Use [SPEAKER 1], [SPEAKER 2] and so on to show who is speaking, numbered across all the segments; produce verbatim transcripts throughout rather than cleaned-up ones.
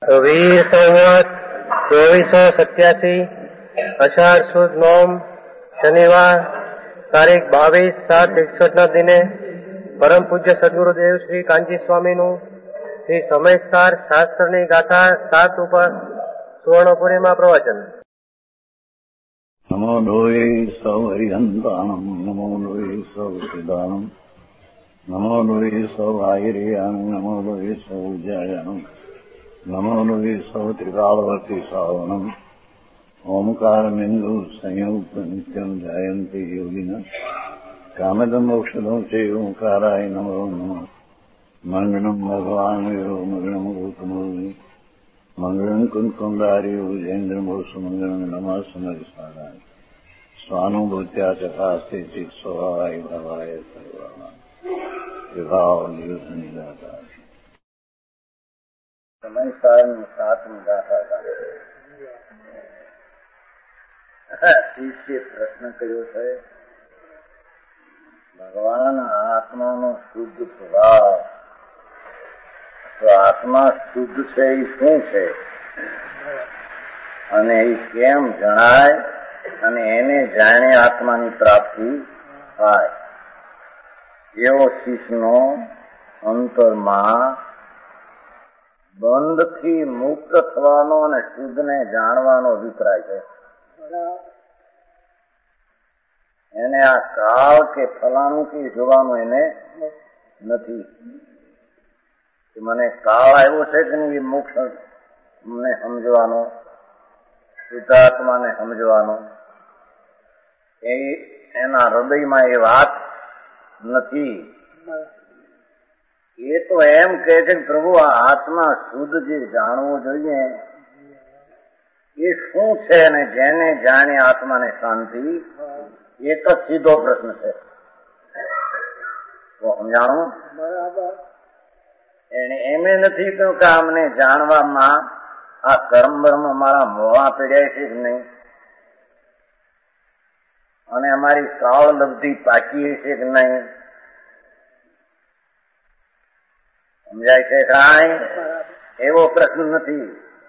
[SPEAKER 1] વીર સંવત ચોવીસો સત્યાસી અષાઢ સુદ નોમ શનિવાર તારીખ બાવીસ સાત એકસઠ ના દિને પરમ પૂજ્ય સદગુરુદેવ શ્રી કાંજી સ્વામીનું શ્રી સમયસાર શાસ્ત્રની ગાથા સાત ઉપર સુવર્ણપુરીમાં પ્રવચન.
[SPEAKER 2] નમો લોહી સૌ હરિહંતાણમ નમો લોહી સૌ સિદ્ધાણમ નમો લોહી સૌ આયર્યાન નમો લોહી સૌ જયાનમ નમો લોહી સૌ ત્રિકાળવતી સાવનમ ઓમકાર બિંદુ સંયુક્ત નિત્યમ જયંતી યોગિના કામદમ ઔષધમ છે ઓંકારાય નમો નમઃ. મંગળમ ભગવાન વીરો મંગળમ ગૌતમોની મંગળમ કુંકુંડાર્યો જૈન્દ્રમોષ મંગળમ નમઃ સમયસારાય સ્વાનુભૂત્યા ચકાસ્તે ચિત સ્વભાવાય ભાવાય સર્વાય વિભાવ નિયુદ્ધ નિરાકાર. સમયસારની સાતમી ગાથા શિષ્ય પ્રશ્ન કર્યો છે, ભગવાન આત્માનો શુદ્ધ સ્વભાવ, તો આત્મા શુદ્ધ છે એ શું છે અને એ કેમ જણાય અને એને જાણે આત્માની પ્રાપ્તિ થાય? એવો શિષ્યનો અંતરમાં બંધથી મુક્ત થવાનો અને શુદ્ધને જાણવાનો અભિપ્રાય છે. એને આ કાળ કે ફલાણું કે જોવાનું એને નથી. મને કાળ આવ્યો છે કે નહીં એ મોક્ષ મને સમજવાનો, શુદ્ધાત્માને સમજવાનો, એ એના હૃદયમાં એ વાત નથી. એ તો એમ કહે છે કે પ્રભુ આ આત્મા શુદ્ધ જે જાણવું જોઈએ એ શું છે અને જેને જાણે આત્માને શાંતિ, એક જ સીધો પ્રશ્ન છે. તો સમજાણું બરાબર. એને એમ નથી કહ્યું કે અમને જાણવામાં આ કર્મ બર્મ અમારા મોવા પીડ્યા છે કે નહીં, અને અમારી કાળ લબ્ધિ પાકી છે કે નહીં, સમજાય છે કાંઈ? એવો પ્રશ્ન નથી.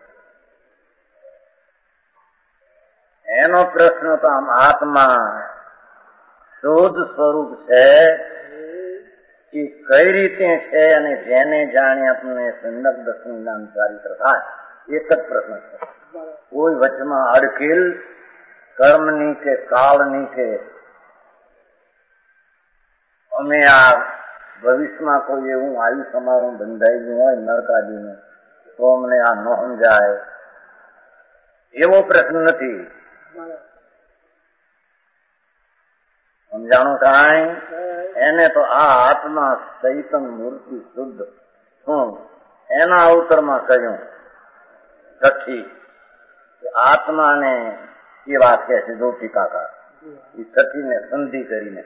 [SPEAKER 2] એનો પ્રશ્ન તો આમ આત્મા શુદ્ધ સ્વરૂપ છે એ કઈ રીતે છે અને જેને જાણે આપણને સંદર્ભ દર્શન જ્ઞાન ચારિત્ર થાય, એક જ પ્રશ્ન છે. કોઈ વચમાં અડકેલ કર્મની કે કાળની કે અમે આ ભવિષ્યમાં કોઈ એવું આયુ સમારોહ બંધાઈ ગયું હોય નરકાદીનું તો અમને આ ન સમજાય, એવો પ્રશ્ન નથી. સમજાણું કાંઈ? એને તો આ આત્મા ચૈતન મૂર્તિ શુદ્ધ શું એના અવતરમાં કહ્યું છઠ્ઠી આત્માને એ વાત કહે છે જો ટીકાકાર એ છઠ્ઠીને સંધિ કરીને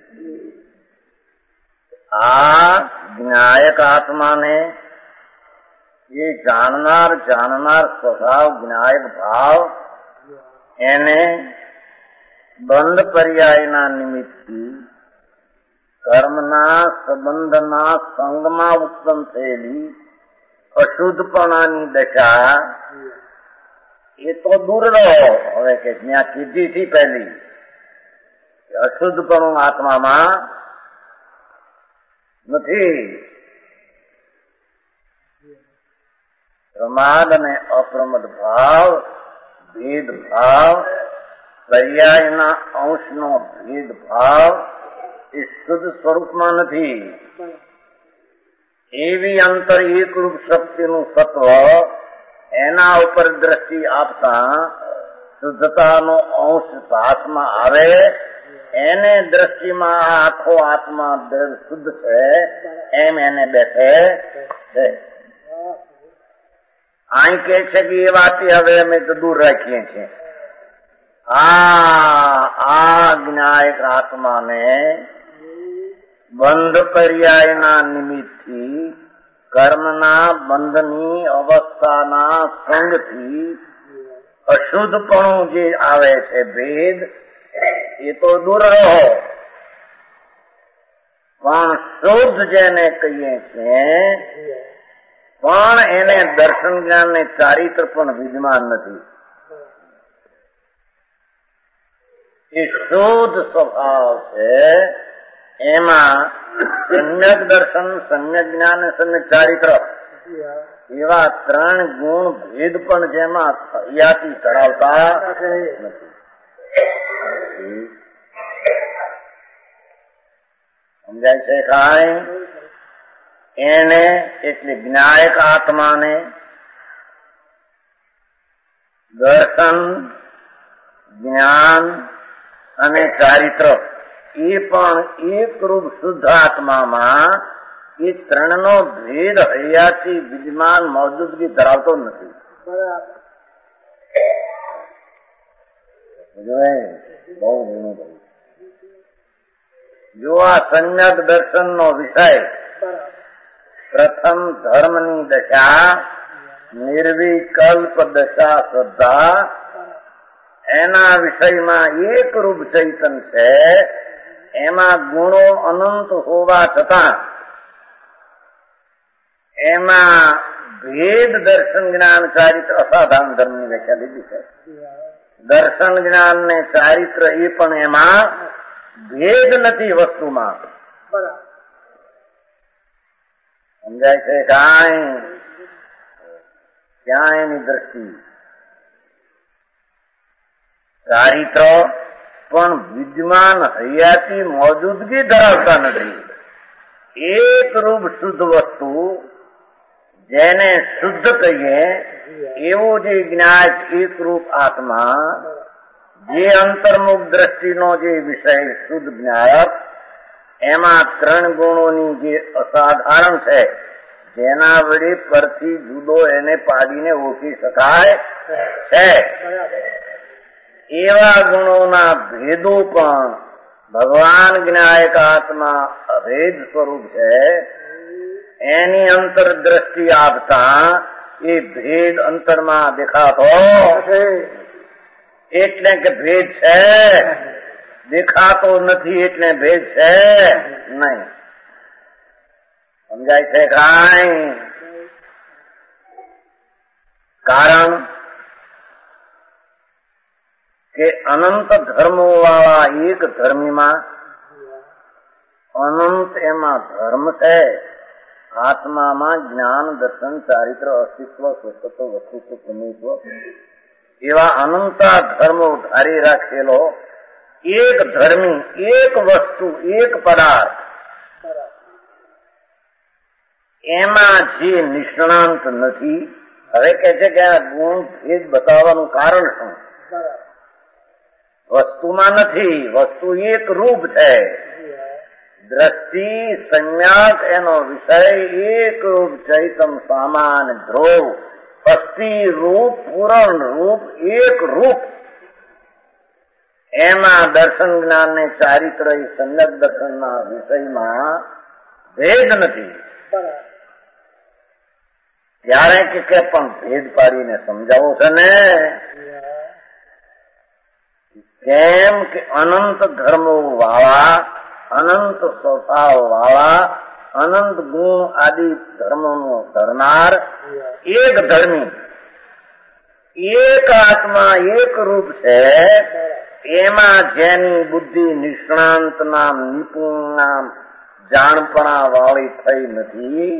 [SPEAKER 2] આ જ્ઞાયક આત્માને એ જાણનાર જાણનાર સ્વભાવ જ્ઞાયક ભાવ એને બંધ પર્યાયના નિમિત્તથી કર્મના સંબંધના સંગમાં ઉત્પન્ન થયેલી અશુદ્ધપણાની દશા એ તો દૂર રહો. હવે કે જ્યાં કીધી થી પહેલી અશુદ્ધપણું આત્મામાં નથી. પ્રમાદ અને અપ્રમદ ભાવ, ભેદભાવ, પર્યાયના અંશનો ભેદભાવ એ શુદ્ધ સ્વરૂપમાં નથી. એવી અંતર એકરૂપ શક્તિનું સત્વ એના ઉપર દ્રષ્ટિ આપતા શુદ્ધતાનો અંશ ભાસમાં આવે, એને દ્રષ્ટિમાં આખો આત્મા શુદ્ધ છે એમ એને બેઠે છે. અહીં કે છે કે એ વાત હવે અમે તો દૂર રાખીએ છીએ. આ આ જ્ઞાયક આત્માને બંધ પર્યાયના નિમિત્તથી કર્મના બંધની અવસ્થાના સંગથી અશુદ્ધપણું જે આવે છે ભેદ, એ તો દૂર રહો. પણ શુદ્ધ જેને કહીએ છીએ પણ એને દર્શન જ્ઞાન ને ચારિત્ર પણ વિદ્યમાન નથી. એ શુદ્ધ સ્વભાવ છે, એમાં સમ્યક દર્શન, સમ્યક જ્ઞાન અને સમ્યક ચારિત્ર એવા ત્રણ ગુણ ભેદ પણ જેમાં હૈયાથી ધરાવતા નથી. સમજાય છે કાંઈ? એને એટલે જ્ઞાયક આત્માને દર્શન, જ્ઞાન અને ચારિત્ર એ પણ એક રૂપ શુદ્ધ આત્મામાં એ ત્રણનો ભેદ હૈયાથી વિદ્યમાન મોજૂદગી ધરાવતો નથી. બહુ ઘણું બધું. જો આ સમ્યક દર્શન નો વિષય પ્રથમ ધર્મની દશા, નિર્વિકલ્પ દશા શ્રદ્ધા, એના વિષયમાં એક રૂપ ચૈતન છે. એમાં ગુણો અનંત હોવા છતાં એમાં ભેદ દર્શન જ્ઞાન ચારિત્ર અસાધારણ ધર્મની વ્યાખ્યા લીધી છે. દર્શન જ્ઞાન ને ચારિત્ર એ પણ એમાં ભેદ નથી વસ્તુમાં. સમજાય છે કાંઈ? ક્યાં એની દ્રષ્ટિ ચારિત્ર પણ વિદ્યમાન હૈયાથી મોજૂદગી ધરાવતા નથી. એક રૂપ શુદ્ધ વસ્તુ જેને શુદ્ધ કહીએ એવું જે જ્ઞાત એક રૂપ આત્મા, જે અંતર્મુખ દ્રષ્ટિનો જે વિષય શુદ્ધ જ્ઞાયક, એમાં ત્રણ ગુણોની જે અસાધારણ છે, જેના વડે પરથી જુદો એને પાડીને ઓળખી શકાય છે, એવા ગુણોના ભેદો પણ ભગવાન જ્ઞાયક આત્મા અભેદ સ્વરૂપ છે. એની અંતર દ્રષ્ટિ આપતા એ ભેદ અંતરમાં દેખાતો એટલે કે ભેદ છે, દેખાતો નથી એટલે ભેદ છે નહીં. સમજાય છે કાંઈ? કારણ કે અનંત ધર્મો વાળા એક ધર્મીમાં અનંત એમાં ધર્મ છે. આત્મામાં જ્ઞાન, દર્શન, ચારિત્ર, અસ્તિત્વ, સ્વસ્તત્વ, વસ્તુત્વ, પુણ્યત્વ એવા અનંતા ધર્મો ધારી રાખેલો એક ધર્મી, એક વસ્તુ, એક પદાર્થ, એમાં જે નિષ્ણાંત નથી. હવે કે છે કે આ ગુણ ભેદ બતાવવાનું કારણ શું? વસ્તુમાં નથી, વસ્તુ એક રૂપ છે. દ્રષ્ટિ, સંજ્ઞાત એનો વિષય એક રૂપ ચૈતન સામાન ધ્રુવ, અસ્થિ રૂપ, પૂરણ રૂપ, એક રૂપ. એમાં દર્શન જ્ઞાન ને ચારિત્ર એ સમ્યક દર્શનના વિષયમાં ભેદ નથી. ત્યારે કે પણ ભેદ પાડીને સમજાવો છે ને, કેમ કે અનંત ધર્મો વાળા, અનંત સ્વભાવ વાળા, અનંત ગુણ આદિ ધર્મોનો ધરનાર એક ધર્મી, એક આત્મા, એક રૂપ છે. એમાં જેની બુદ્ધિ નિષ્ણાંત નામ, નિપુણ નામ, જાણપણા વાળી થઈ નથી,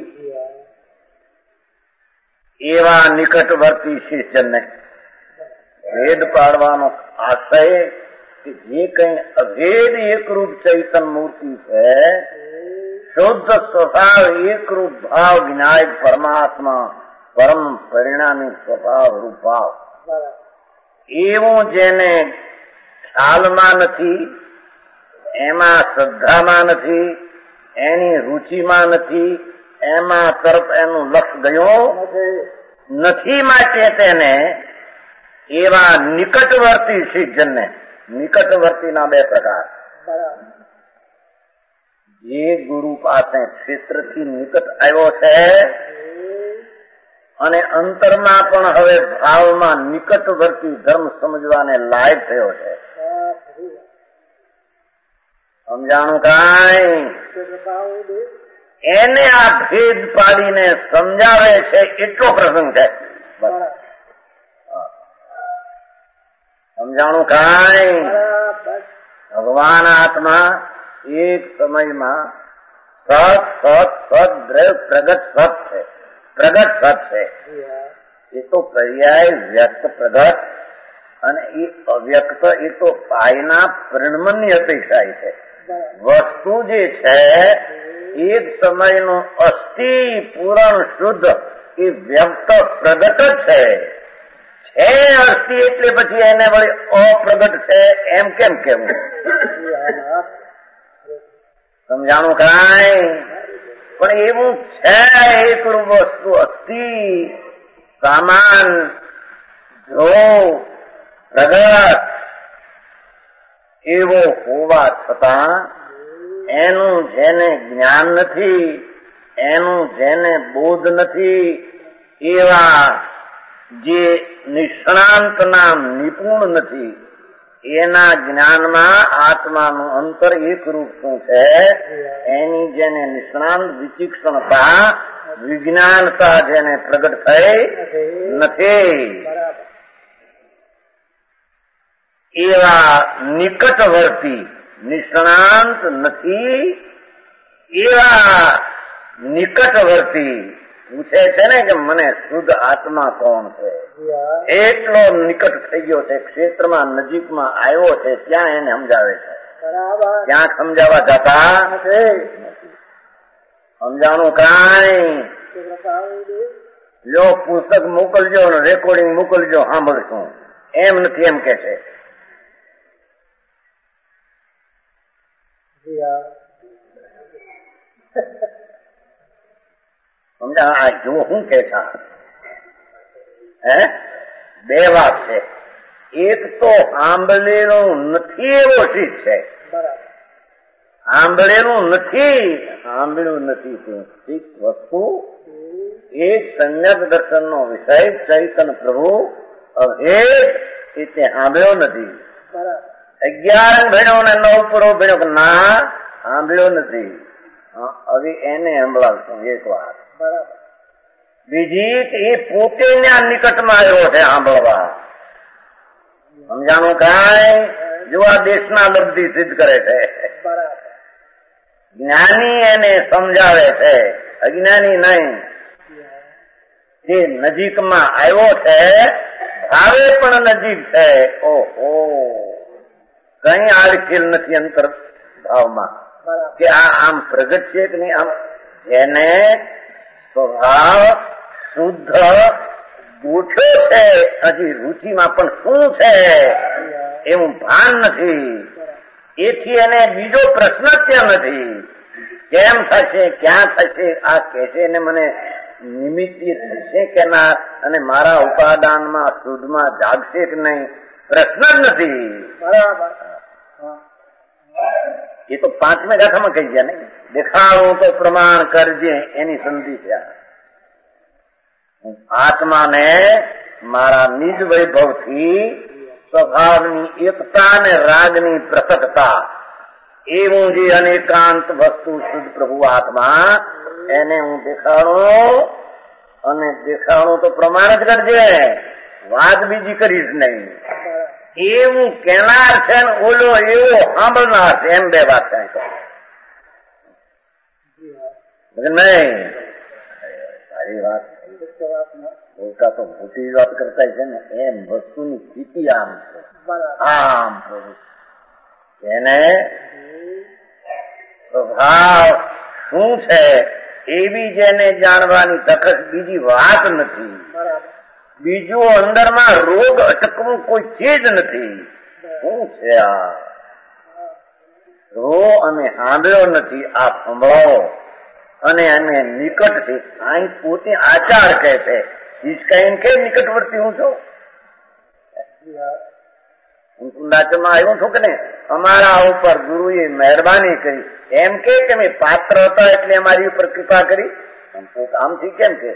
[SPEAKER 2] એવા નિકટવર્તી શિષ્યને ભેદ પાડવાનો આશય કે જે કઈ અભેદ એકરૂપ ચૈતન મૂર્તિ છે, શુદ્ધ સ્વભાવ એકરૂપ ભાવ વિનાયક પરમાત્મા, પરમ પરિણામી સ્વભાવ રૂપ ભાવ, એવું જેને ખ્યાલમાં નથી, એમાં શ્રદ્ધામાં નથી, એની રુચિમાં નથી, એમાં તરફ એનું લક્ષ ગયો નથી. માટે તેને એવા નિકટવર્તી શિષ્યને, નિકટવર્તીના બે પ્રકાર, જે ગુરુ પાસે ક્ષેત્રથી નિકટ આવ્યો છે અને અંતરમાં પણ હવે ભાવમાં નિકટવર્તી ધર્મ સમજવાને લાયક થયો છે. સમજાણું કાંઈ? એને આ ભેદ પાડીને સમજાવે છે એટલો પ્રસંગ છે. સમજાણું કાંઈ? ભગવાન આત્મા એક સમયમાં સત સત સત દ્રવ પ્રગટ સત છે. પ્રગટ સત છે એ તો પર્યાય વ્યક્ત પ્રગટ, અને એ અવ્યક્ત એ તો પાયના પરિણમનની અપેક્ષા છે. વસ્તુ જે છે એક સમયનું અસ્થિ પૂરણ શુદ્ધ એ વ્યક્ત પ્રગટ જ છે. છે અસ્થિ એટલે પછી એને વળી અપ્રગટ છે એમ કેમ કેવું? સમજાણું કાંઈ? પણ એવું છે એકલું વસ્તુ અસ્થિ સામાન જો પ્રગટ એવો હોવા છતાં એનું જેને જ્ઞાન નથી, એનું જેને બોધ નથી, એવા જે નિષ્ણાંતના નિપુણ નથી, એના જ્ઞાનમાં આત્માનું અંતર એકરૂપ શું છે એની જેને નિષ્ણાંત વિચિક્ષણતા વિજ્ઞાનતા જેને પ્રગટ થઈ નથી, એવા નિકટવર્તી નિષ્ણાંત નથી, એવા નિકટવર્તી પૂછે છે ને કે મને શુદ્ધ આત્મા કોણ છે, એટલો નિકટ થઈ ગયો છે, ક્ષેત્રમાં નજીકમાં આવ્યો છે, ત્યાં એને સમજાવે છે. ક્યાંક સમજાવવા જતા સમજાણું કાંઈ? લો પુસ્તક મોકલજો ને રેકોર્ડિંગ મોકલજો, સાંભળશું એમ નથી, એમ કે છે. સમજા? આ જો શું કે છે હે બે વાત છે. એક તો સાંભળેલું નથી એવો શીખ છે. સાંભળેલું નથી, સાંભળ્યું નથી શું શીખ વસ્તુ એક સમ્યક દર્શન નો વિષય ચૈતન્ય પ્રભુ અભેદ રીતે સાંભળ્યો નથી. અગિયાર ભણ્યો ને નવ પૂરો ભણ્યો ના સાંભળ્યો નથી. હવે એને સંભળાવશું એક વાર. બીજી એ પોતે ત્યાં નિકટમાં આવ્યો છે સાંભળવા. સમજાણું કાંઈ? જો આ દેશના લબ્ધિ સિદ્ધ કરે છે. જ્ઞાની એને સમજાવે છે, અજ્ઞાની નહીં. જે નજીકમાં આવ્યો છે, ભાવે પણ નજીક છે. ઓહો, કઈ આડખેલ નથી અંતર ભાવમાં કે આ આમ પ્રગટ છે કે નહીં. આમ જેને સ્વભાવ શુદ્ધ ગોઠ્યો છે, હજી રુચિમાં પણ શું છે એવું ભાન નથી. એથી એને બીજો પ્રશ્ન ત્યાં નથી. કેમ થશે, ક્યાં થશે, આ કહેશે ને મને નિમિત્તિ થશે કે ના, અને મારા ઉપાદાનમાં શુદ્ધમાં જાગશે કે નહીં, પ્રશ્ન જ નથી. બરાબર. એ તો પાંચમે ગાથામાં કહી ગયા ને, દેખાડું તો પ્રમાણ કરજે એની સંધિ થયા. આત્માને મારા નિજ વૈભવથી સ્વભાવની એકતા ને રાગની પ્રસક્તા એવું જે અનેકાંત વસ્તુ શુદ્ધ પ્રભુ આત્મા એને હું દેખાડું, અને દેખાડું તો પ્રમાણ જ કરજે, વાત બીજી કરીશ નહીં. એવું કેનાર છે ને ઓલો એવો સાંભળનાર છે, એમ બે વાત છે નહીં. સારી વાત બોલતા તો મોટી વાત કરતા છે ને, એમ વસ્તુની સ્થિતિ આમ છે. આમ એને સ્વભાવ શું છે એવી જેને જાણવાની તકત બીજી વાત નથી. બીજું અંદરમાં રોગ અટકવું કોઈ ચીજ નથી. શું છે આ રો અને સાંભળ્યો નથી, આ સંભળાવો અને એને નિકટથી અહીં પોતે આચાર કહે છે. ઈચ્છા કે નિકટવર્તી હું છું, હું કુંડાચમાં આવ્યો છું કે ને અમારા ઉપર ગુરુએ મહેરબાની કરી, એમ કે મેં પાત્ર હતા એટલે અમારી ઉપર કૃપા કરી, આમથી કેમ કે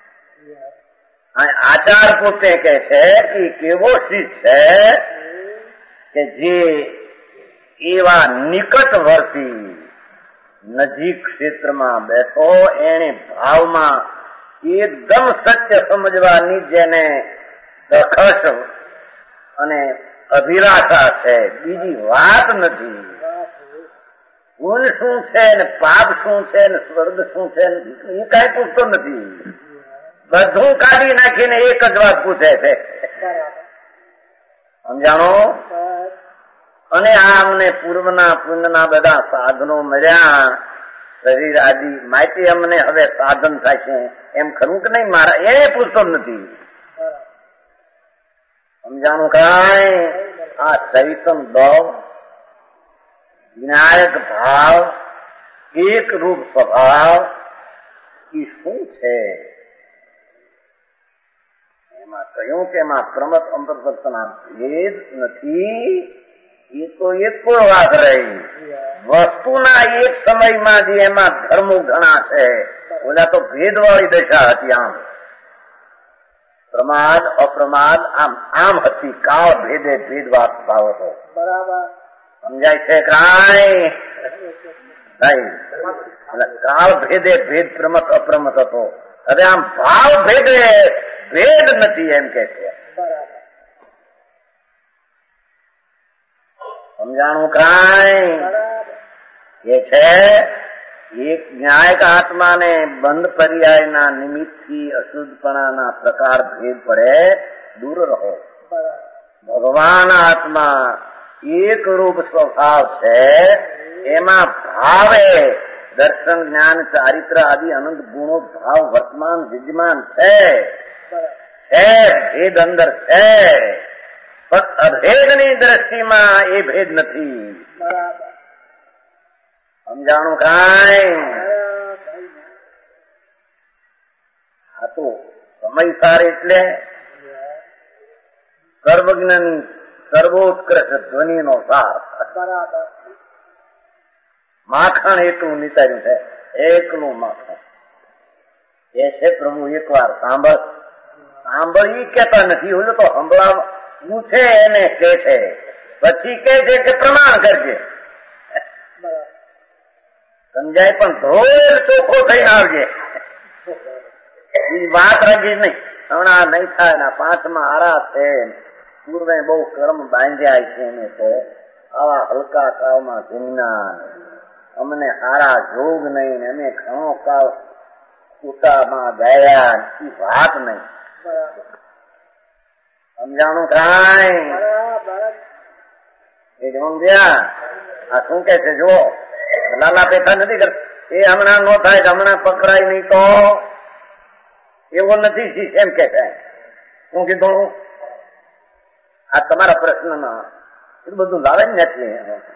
[SPEAKER 2] આચાર પોતે કે છે કે કેવો શીશ છે કે જે એવા નિકટવર્તી નજીક ક્ષેત્રમાં બેઠો એને ભાવમાં એકદમ સત્ય સમજવાની જેને દખશ અને અભિલાષા છે, બીજી વાત નથી. ગુણ શું છે ને પાપ શું છે ને સ્વર્ગ શું છે એ કઈ પૂછતો નથી. બધું કાઢી નાખીને એક જ વાત પૂછે છે, સમજાણો? અને આ અમને પૂર્વના પુણ્યના બધા સાધનો મળ્યા, શરીર આદિ માટે અમને હવે સાધન થશે એમ ખરું કે નહીં મારા, એ પૂછતો નથી. સમજાણું કાંઈ? આ ચૈતન ભાવ, વિનાયક ભાવ, એક રૂપ સ્વભાવ એ શું છે? એમાં કહ્યું કે એમાં પ્રમત અંતર્ગતના ભેદ નથી. એ તો એક પણ વાત રહી. વસ્તુના એક સમયમાં જે એમાં ધર્મો ઘણા છે, ઓલા તો ભેદવાળી દશા હતી. આમ પ્રમાદ અપ્રમાદ આમ આમ હતી. કાળ ભેદે ભેદવાદ ભાવ હતો. બરાબર સમજાય છે? કાંઈ નહીં. કાળ ભેદે ભેદ પ્રમત અપ્રમત હતો. હવે આમ ભાવ ભેદે ભેદ નથી એમ કે છે. સમજાણું કાંઈ? એ છે એક ન્યાયક આત્માને બંધ પર્યાયના નિમિત્તથી અશુદ્ધપણાના પ્રકાર ભેદ પડે, દૂર રહો. ભગવાન આત્મા એક રૂપ સ્વભાવ છે, એમાં ભાવે દર્શન જ્ઞાન ચારિત્ર આદિ અનંત ગુણો ભાવ વર્તમાન વિદ્યમાન છે. ભેદ અંદર છે, પણ અભેદની દ્રષ્ટિમાં એ ભેદ નથી. સમજાણું કાંઈ? આ તો સમયસાર એટલે સર્વજ્ઞની સર્વોત્કૃષ્ટ ધ્વનિનો સાર. માખણ એકલું નીતાર્યું છે, એકલું માખણ. એ છે પ્રભુ એકવાર સાંભળ. સાંભળ ઈ કેતા નથી, ઓલું તો સંભળાવ પૂછે એને કે છે, પછી કે છે કે પ્રમાણ કરજે. સમજાય? પણ ધોળ ચોખ્ખો થઈને આવજે. વાત રાખી નહીં. હમણાં નહીં થાય ને પાંચમાં આરા છે, પૂર્વે બહુ કર્મ બાંધ્યા છે એને તો આવા હલકા કાળમાં જીવના અમને હારા જોગ નહીં, અમે ઘણો કાળ ઉતામાં ગયા, એ વાત નહીં. સમજાણું કાંઈ? એ સમજ્યા? આ શું કે છે જો લાલા પેઠા નથી કરતા. એ હમણાં નો થાય, હમણાં પકડાય નહીં તો એવો નથી એમ કે છે. શું કીધું? આ તમારા પ્રશ્નમાં એટલું બધું લાવે જ નથી.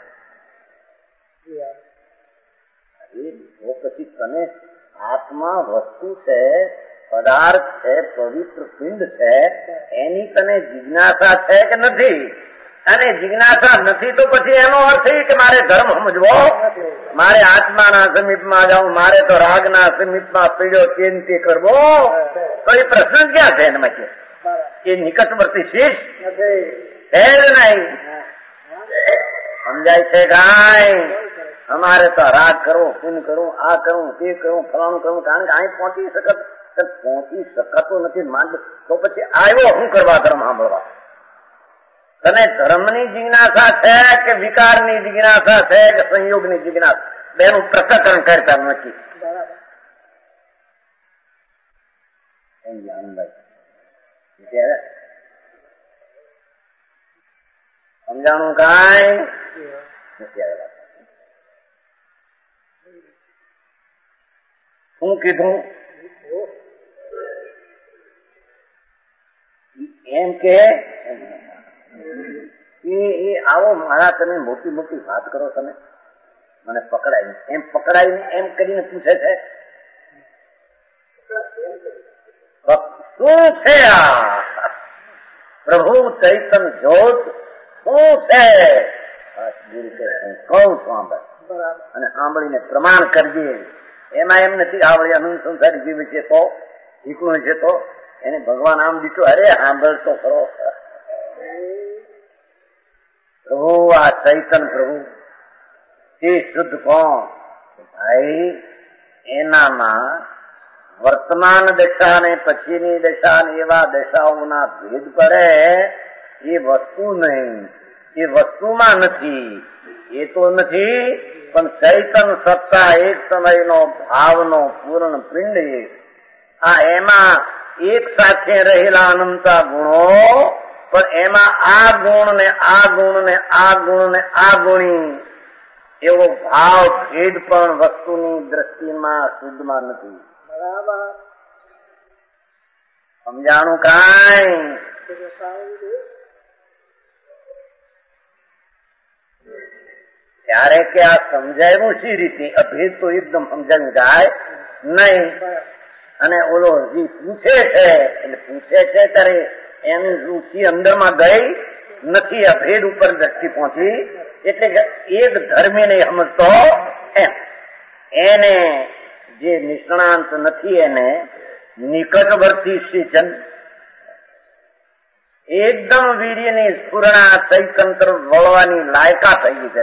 [SPEAKER 2] પછી તને આત્મા વસ્તુ છે, પદાર્થ છે, પવિત્ર પિંડ છે, એની તને જિજ્ઞાસા છે કે નથી? અને જિજ્ઞાસા નથી તો પછી એનો અર્થ એ કે મારે ધર્મ સમજવો, મારે આત્માના સમીપમાં જાઉં, મારે તો રાગના સમીપમાં પીડ્યો ચિંતી કરવો, તો એ પ્રશ્ન ક્યાં છે એમાં? કે એ નિકટવર્તી શીશ છે જ નહીં. સમજાય છે કાંઈ? અમારે તો રાગ કરવો, પૂન કરવું, આ કરવું, તે કરવું, ફલાણું કરવું, કારણ કે અહીં પહોંચી શકત પહોંચી શકાતો નથી. માંડ તો પછી આવ્યો શું કરવા ધર્મ સાંભળવા? તને ધર્મની જિજ્ઞાસા છે કે વિકારની જિજ્ઞાસા છે કે સંયોગની જિજ્ઞાસા? બેનું પ્રકટન કરતા નથી. સમજાણું કાંઈ? શું કીધું? એમ કે એ આવો મારા તમે મોટી મોટી વાત કરો, તમે મને પકડાય એમ પકડાય એમ કરીને પૂછે છે શું છે આ પ્રભુ ચૈતન જ્યોત શું છે? કહું સાંભળ અને સાંભળીને પ્રમાણ કરજે. એમાં એમ નથી આવડે અનંત સંસારી જીવ છે તો શીખવું છે તો એને ભગવાન આમ દીઠું, અરે સાંભળ તો ખરો. પ્રભુ આ ચૈતન પ્રભુ એ શુદ્ધ કોણ? ભાઈ એનામાં વર્તમાન દશા ને પછીની દશા ને એવા દશાઓના ભેદ પડે એ વસ્તુ નહીં, એ વસ્તુમાં નથી. એ તો નથી, પણ ચૈતન સત્તા એક સમયનો ભાવનો પૂર્ણ પિંડ આ એમાં એક સાથે રહેલા અનંતા ગુણો, પણ એમાં આ ગુણ ને આ ગુણ ને આ ગુણ ને આ ગુણી એવો ભાવ ભેદ પણ વસ્તુની દ્રષ્ટિમાં શુદ્ધમાં નથી. બરાબર સમજાણું કાંઈ? ત્યારે કે આ સમજાયું શી રીતે? અભેદ તો એકદમ સમજાવી જાય નહીં. અને ઓલો હજી પૂછે છે એટલે પૂછે છે ત્યારે એની રુચિ અંદરમાં ગઈ નથી, અભેદ ઉપર દ્રષ્ટિ પહોંચી. એટલે કે એક ધર્મી નહીં સમજતો એમ. એને જે નિષ્ણાંત નથી એને નિકટવર્તી સિંચન એકદમ વીર્યની સ્ફુરણા ચૈતંત્ર વળવાની લાયકા થઈ ગઈ છે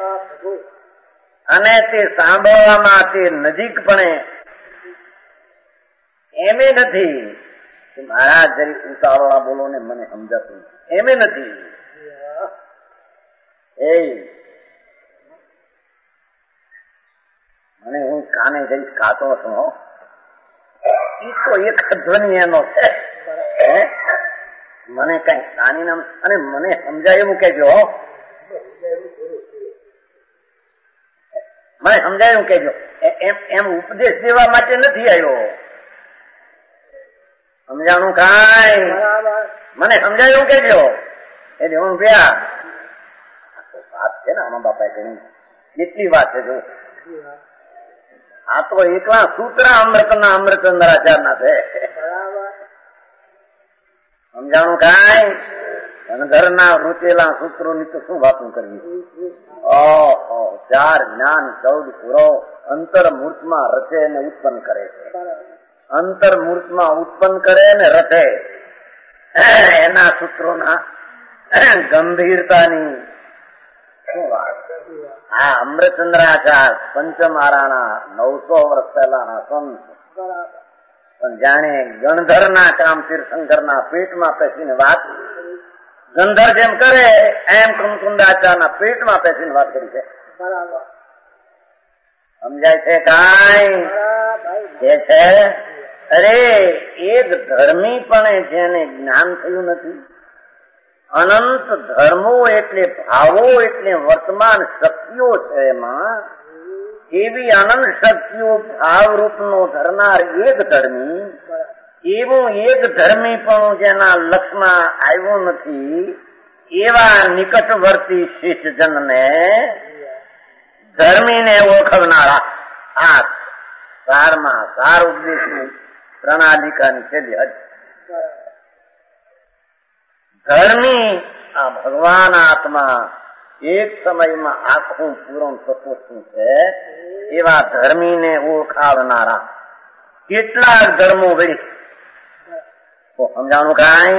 [SPEAKER 2] અને તે સાંભળવામાં તે નજીકપણે એમે નથી મહારાજ જરી ઉતાવળા બોલો ને મને સમજાતું એમે નથી. એ મને હું કાને જઈશ કાતો છું એ તો એક ધ્વનિ એનો છે. મને કઈ કાની નામ અને મને સમજાય એવું કેજો, મને સમજાય એવું કેજો. એમ એમ ઉપદેશ દેવા માટે નથી આવ્યો. સમજાણું કાંઈ? મને સમજાય એવું કેજો. એટલે હું ગયા વાત છે ને આમાં બાપા ઘણી કેટલી વાત છે. જો આ તો એકલા સૂત્ર અમૃતના અમૃતચંદ્રાચાર્યના છે. સમજાણું કાંઈ? ઘરના રૂચેલા સૂત્રોની તો શું વાતું કરવી? ઓહો, ચાર જ્ઞાન ચૌદ પૂરો અંતરમૂર્તમાં રચે ને ઉત્પન્ન કરે છે. અંતરમૂર્તમાં ઉત્પન્ન કરે ને રચે એના સૂત્રોના ગંભીરતાની શું વાત. આ અમૃતચંદ્રાચાર્ય પંચમારાના નવસો વર્ષ પહેલાના સંત પણ જાણે ગણધરના કામ તીર્થંકરના પેટમાં પેસીને વાત, ગંધર જેમ કરે એમ કુમકુંદાચાર્યના પેટમાં પેસીને વાત કરી છે. સમજાય છે કાંઈ? કે છે અરે એક ધર્મી પણ જેને જ્ઞાન થયું નથી. અનંત ધર્મો એટલે ભાવો એટલે વર્તમાન શક્તિઓ છે. એમાં એવી અનંત શક્તિઓ ભાવરૂપનો ધરનાર એક ધર્મી, એવું એક ધર્મી પણ જેના લક્ષમાં આવ્યું નથી એવા નિકટવર્તી શિષ્યજનને ધર્મીને ઓળખવનારા આ સારમાં સાર ઉપદેશની પ્રણાલિકાની છેલ્લી હદ. ધર્મી આ ભગવાન આત્મા એક સમયમાં આખું પૂરણ થતું શું છે એવા ધર્મીને ઓળખાવનારા કેટલાક ધર્મો વળી સમજાણું કાંઈ?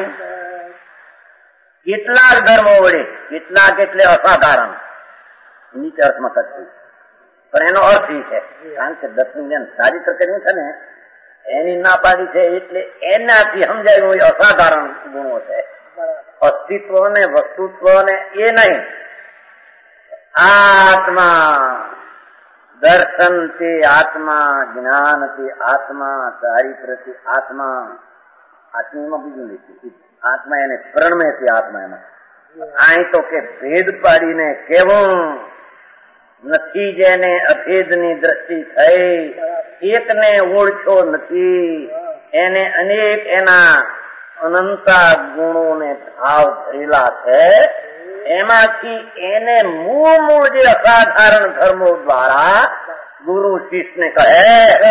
[SPEAKER 2] કેટલાક ધર્મો વળી, કેટલાક એટલે અસાધારણ નીચે અર્થમાં કરતી, પણ એનો અર્થ એ છે કારણ કે દસમી જેમ ચારિત્ર કર્યું છે ને એની ના પાડી છે એટલે એનાથી સમજાયું એ અસાધારણ ગુણો છે. અસ્તિત્વ ને વસ્તુત્વ ને એ નહીં. આત્મા દર્શનથી આત્મા, જ્ઞાનથી આત્મા, ચારિત્રથી આત્મા. આત્મામાં બીજું લીધું આત્મા એને પ્રણમેથી આત્મા એમાં. અહીં તો કે ભેદ પાડીને કેવું નથી જેને અભેદની દ્રષ્ટિ થઈ, એકને ઓળખ્યો નથી એને અનેક એના અનંતા ગુણોને ભાવ ભરેલા છે. એમાંથી એને મૂળ મૂળ જે અસાધારણ ધર્મો દ્વારા ગુરુ શિષ્યને કહે.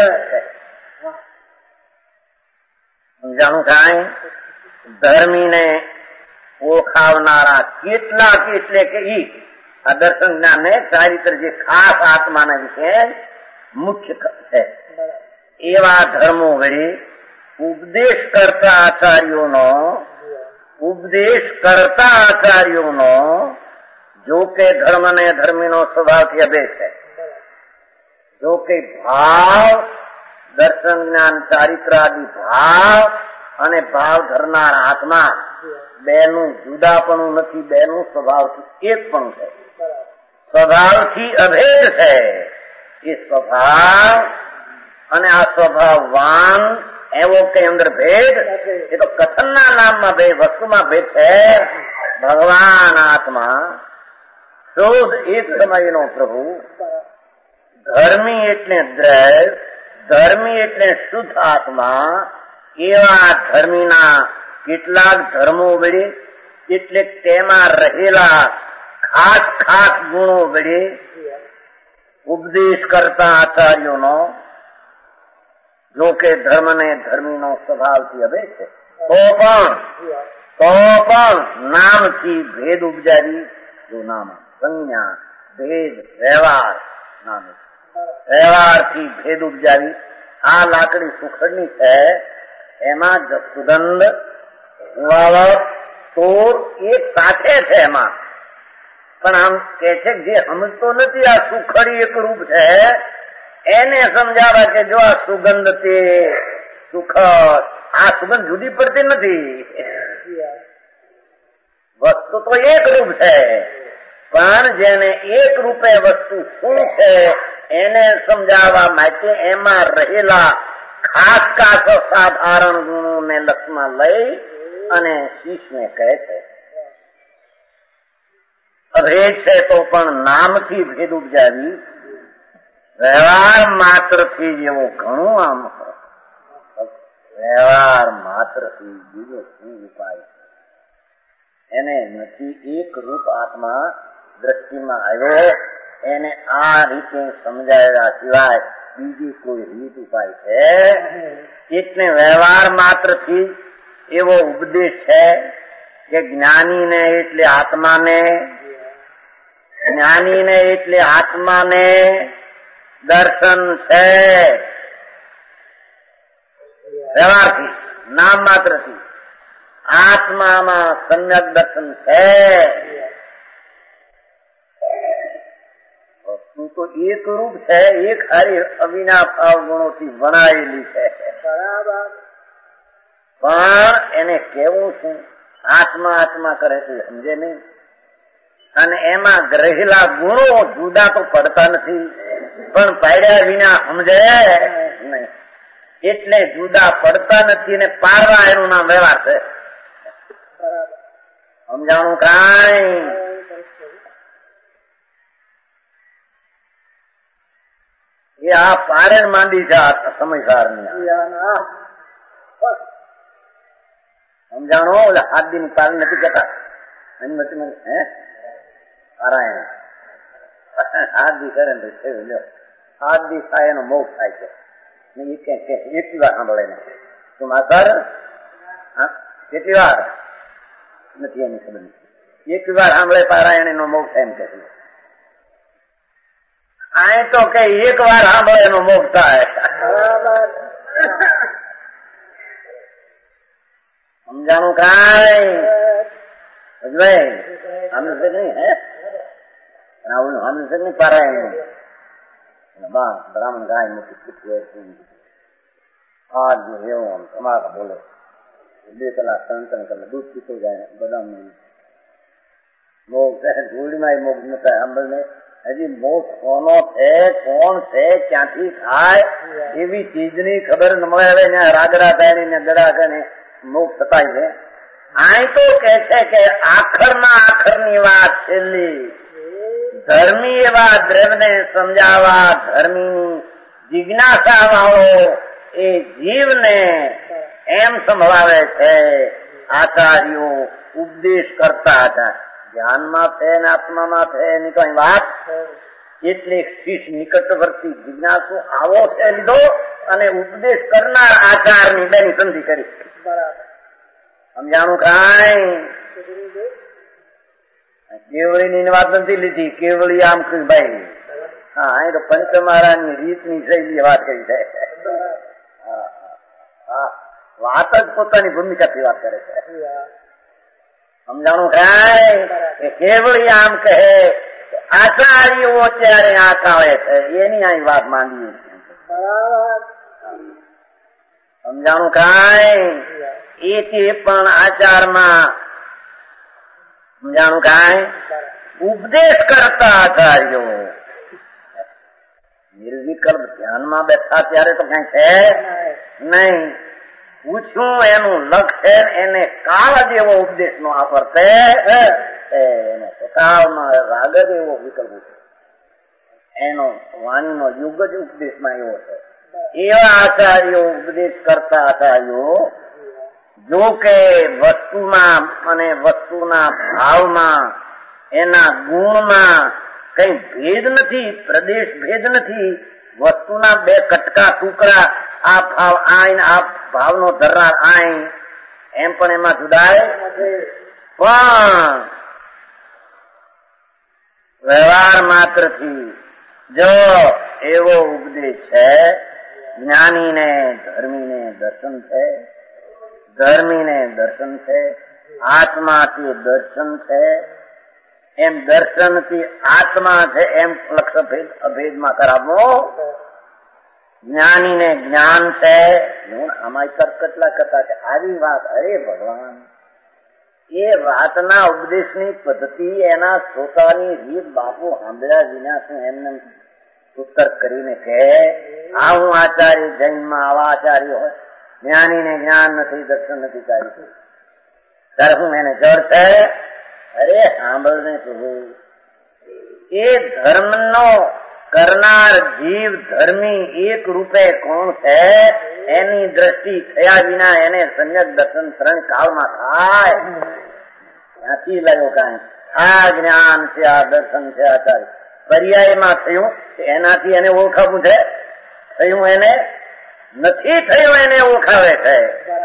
[SPEAKER 2] સમજાણું કાંઈ? ધર્મીને ઓળખાવનારા કેટલાક એટલે કે ઈ આ દર્શન જ્ઞાન ચારિત્ર જે ખાસ આત્માના વિશે મુખ્ય છે એવા ધર્મો વળી ઉપદેશ કરતા આચાર્યોનો ઉપદેશ કરતા આચાર્યોનો જો કે ધર્મ ને ધર્મીનો સ્વભાવથી અભેદ છે. જો કે ભાવ, દર્શન જ્ઞાન ચારિત્ર આદિ ભાવ અને ભાવ ધરનાર આત્મા બેનું જુદાપણું નથી, બેનું સ્વભાવથી એક પણ છે, સ્વભાવથી અભેદ છે. એ સ્વભાવ અને આ સ્વભાવવાન એવો કે અંદર ભેદ, એ તો કથનના નામમાં ભેદ, વસ્તુમાં ભેદ છે. ભગવાન આત્મા શુદ્ધ એક સમયનો પ્રભુ, ધર્મી એટલે દ્રવ, ધર્મી એટલે શુદ્ધ આત્મા. એવા ધર્મીના કેટલાક ધર્મો વડે, કેટલેક તેમાં રહેલા ખાસ ખાસ ગુણો વડે ઉપદેશ કરતા આચાર્યોનો, જો કે ધર્મ ને ધર્મીનો સ્વભાવથી અભેદ છે, તો પણ તો પણ નામથી ભેદ ઉપજાવી, જો નામ સંજ્ઞા ભેદ વ્યવહાર નામ વ્યવહારથી ભેદ ઉપજાવી. આ લાકડી સુખડની છે, એમાં સુગંધ વાવક તોર એક સાથે છે એમાં, પણ આમ કે છે જે સમજતો નથી આ સુખડી એક રૂપ છે, એને સમજાવે કે જો આ સુગંધ તે સુખદ, આ સુગંધ જુદી પડતી નથી, વસ્તુ તો એક રૂપ છે, પણ જેને એક રૂપે વસ્તુ શું છે એને સમજાવવા માટે એમાં રહેલા ખાસ ખાસ સાધારણ ગુણોને લક્ષમાં લઈ અને શીશને કહે છે. અભેદ છે તો પણ નામથી ભેદ ઉપજાવી, વ્યવહાર માત્રથી જેવો ઘણું આમ વ્યવહાર માત્રથી બીજો શું ઉપાય છે? એને નથી એક રૂપ આત્મા દ્રષ્ટિમાં આવ્યો, એને આ રીતે સમજાવ્યા સિવાય બીજી કોઈ રીત ઉપાય છે? એટલે વ્યવહાર માત્રથી એવો ઉપદેશ છે કે જ્ઞાનીને એટલે આત્માને, જ્ઞાનીને એટલે આત્માને દર્શન છે વ્યવહારથી, નામ માત્રથી. આત્મામાં સમ્યક દર્શન છે. વસ્તુ તો એક રૂપ છે, એક હારી અવિનાભાવ ગુણોથી વણાયેલી છે, બરાબર. પણ એને કેવું શું? આત્મા આત્મા કરે છે સમજે નહીં, અને એમાં રહેલા ગુણો જુદા તો પડતા નથી, પણ પાડ્યા વિના સમજે નહીં, એટલે જુદા પડતા નથી ને પારવા એનું નામ વ્યવહાર છે. સમજાણું કાંઈ? એ આ પારે માંડી છે આ સમયસાર ની. સમજાણો? ઓલે હાથ દી ની પાર નથી કેતા એની વચ્ચે મને હે પારાયણ હાથ દી કરે ને હાથ દી થાય એનો મોક્ષ થાય છે. એટલી વાર સાંભળે ને તું માધર કેટલી વાર નથી એની ખબર નથી. એક વાર સાંભળે પારાયણ એનો મોક્ષ એમ કે આ તો કે એક વાર સાંભળે એનો મોક્ષ થાય. સમજાણું કાંઈ? સમજે નહીં હે રાહુલ સમજે નહીં પારાયણ બ્રાહ્મણ ગાય મોટી પૂછવું આ એવું તમારા બોલે બે કલાક ત્રણ ત્રણ કલાક દૂધ પીતો જાય બદામ મોગ ધૂળીમાં મોગ નતા સાંભળને હજી મોગ કોનો છે, કોણ છે, ક્યાંથી થાય એવી ચીજની ખબર ન મળે. હવે રાગડા થાય ને ગળા કરે મોગ થતા છે. આ તો કે છે કે આખરના આખરની વાત છેલ્લી ધર્મી એવા દ્રવ્યને સમજાવવા ધર્મીની જિજ્ઞાસા વાળો એ જીવને એમ સંભળાવે છે. આચાર્યો ઉપદેશ કરતા હતા, ધ્યાનમાં છે ને આત્મામાં છે એની કઈ વાત. એટલે શિષ્ય નિકટવર્તી જિજ્ઞાસુ આવો છે લીધો અને ઉપદેશ કરનાર આચારની બેની સંધિ કરી. બરાબર. સમજાણું કાંઈ? કેવળી વાત નથી લીધી. કેવળી આમ કઈ ભાઈ હા અહીં તો પંચમહારાજની રીતની શૈલી વાત કરી છે. વાત જ પોતાની ભૂમિકાથી વાત કરે છે. સમજાણું કાંઈ? કેવળી આમ કહે આચાર્યો ત્યારે આ કાળે છે એની અહીં વાત માંડીએ સમજાણું કાંઈ એથી પણ આચારમાં સમજાણું કાંઈ ઉપદેશ કરતા આચાર્યો નિર્વિકલ્પ ધ્યાનમાં બેઠા ત્યારે તો કઈ છે નહીં. પૂછ્યું એનું લક્ષ્ય એને કાળ જ એવો ઉપદેશ નો આપરતે એને સ્વભાવમાં રાગ જ એવો વિકલ્પ છે એનો વાણીનો યુગ જ ઉપદેશમાં એવો છે. એવા આચાર્યો ઉપદેશ કરતા આચાર્યો જો કે વસ્તુમાં અને વસ્તુના ભાવમાં એના ગુણમાં કઈ ભેદ નથી, પ્રદેશ ભેદ નથી. વસ્તુના બે કટકા ટુકડા આ ભાવ આઈન આ ભાવનો ધરનાર આઈ એમ પણ એમાં જુદાય પણ વ્યવહાર માત્રથી જો એવો ઉપદેશ છે જ્ઞાનીને ધર્મીને દર્શન છે, ધર્મીને દર્શન છે, આત્માથી દર્શન છે, એમ દર્શનથી આત્મા છે એમ લક્ષ ભેદ અભેદમાં કરાવો. જ્ઞાનીને જ્ઞાન છે આમાં તર્ક કેટલા કરતા છે આવી વાત. અરે ભગવાન એ વાતના ઉપદેશની પદ્ધતિ એના શ્રોતાની રીત બાપુ સાંભળ્યા વિના શું એમને ઉત્તર કરીને કહે આ હું આચાર્ય જૈનમાં આવા આચાર્ય હોય જ્ઞાનીને જ્ઞાન નથી દર્શન નથી ચાલ્યું ત્યારે હું એને જડ છે. અરે સાંભળને પ્રભુ એ ધર્મનો કરનાર જીવ ધર્મી એક રૂપે કોણ છે એની દ્રષ્ટિ થયા વિના એને સમ્યક દર્શન ત્રણ કાળમાં થાય ત્યાંથી લાગ્યો કાંઈ આ જ્ઞાન છે આ દર્શન છે આચાર્ય પર્યાયમાં થયું એનાથી એને ઓળખાવું છે થયું એને નથી થયું એને ઓળખાવે છે.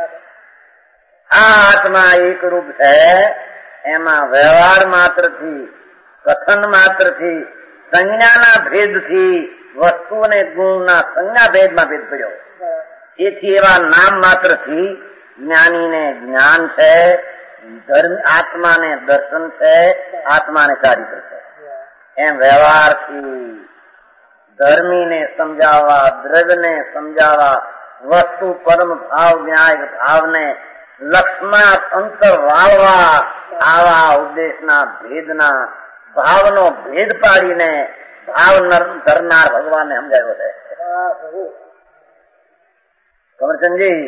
[SPEAKER 2] આ આત્મા એક રૂપ છે એમાં વ્યવહાર માત્રથી કથન માત્રથી સંજ્ઞાના ભેદથી વસ્તુ અને ગુણના સંજ્ઞા ભેદમાં ભેદ પડ્યો. એથી એવા નામ માત્રથી જ્ઞાનીને જ્ઞાન છે, ધર્મ આત્માને દર્શન છે, આત્માને ચારિત્ર છે. એમ વ્યવહારથી ધર્મીને સમજાવવા, દ્રવ્યને સમજાવવા, વસ્તુ પરમ ભાવ ન્યાય ભાવને લક્ષ્મણ અંતર વાળવા આવા ઉદ્દેશના ભેદના ભાવનો ભેદ પાડીને ભાવ ધરનાર ભગવાનને સમજાવ્યો છે. કમરચંદજી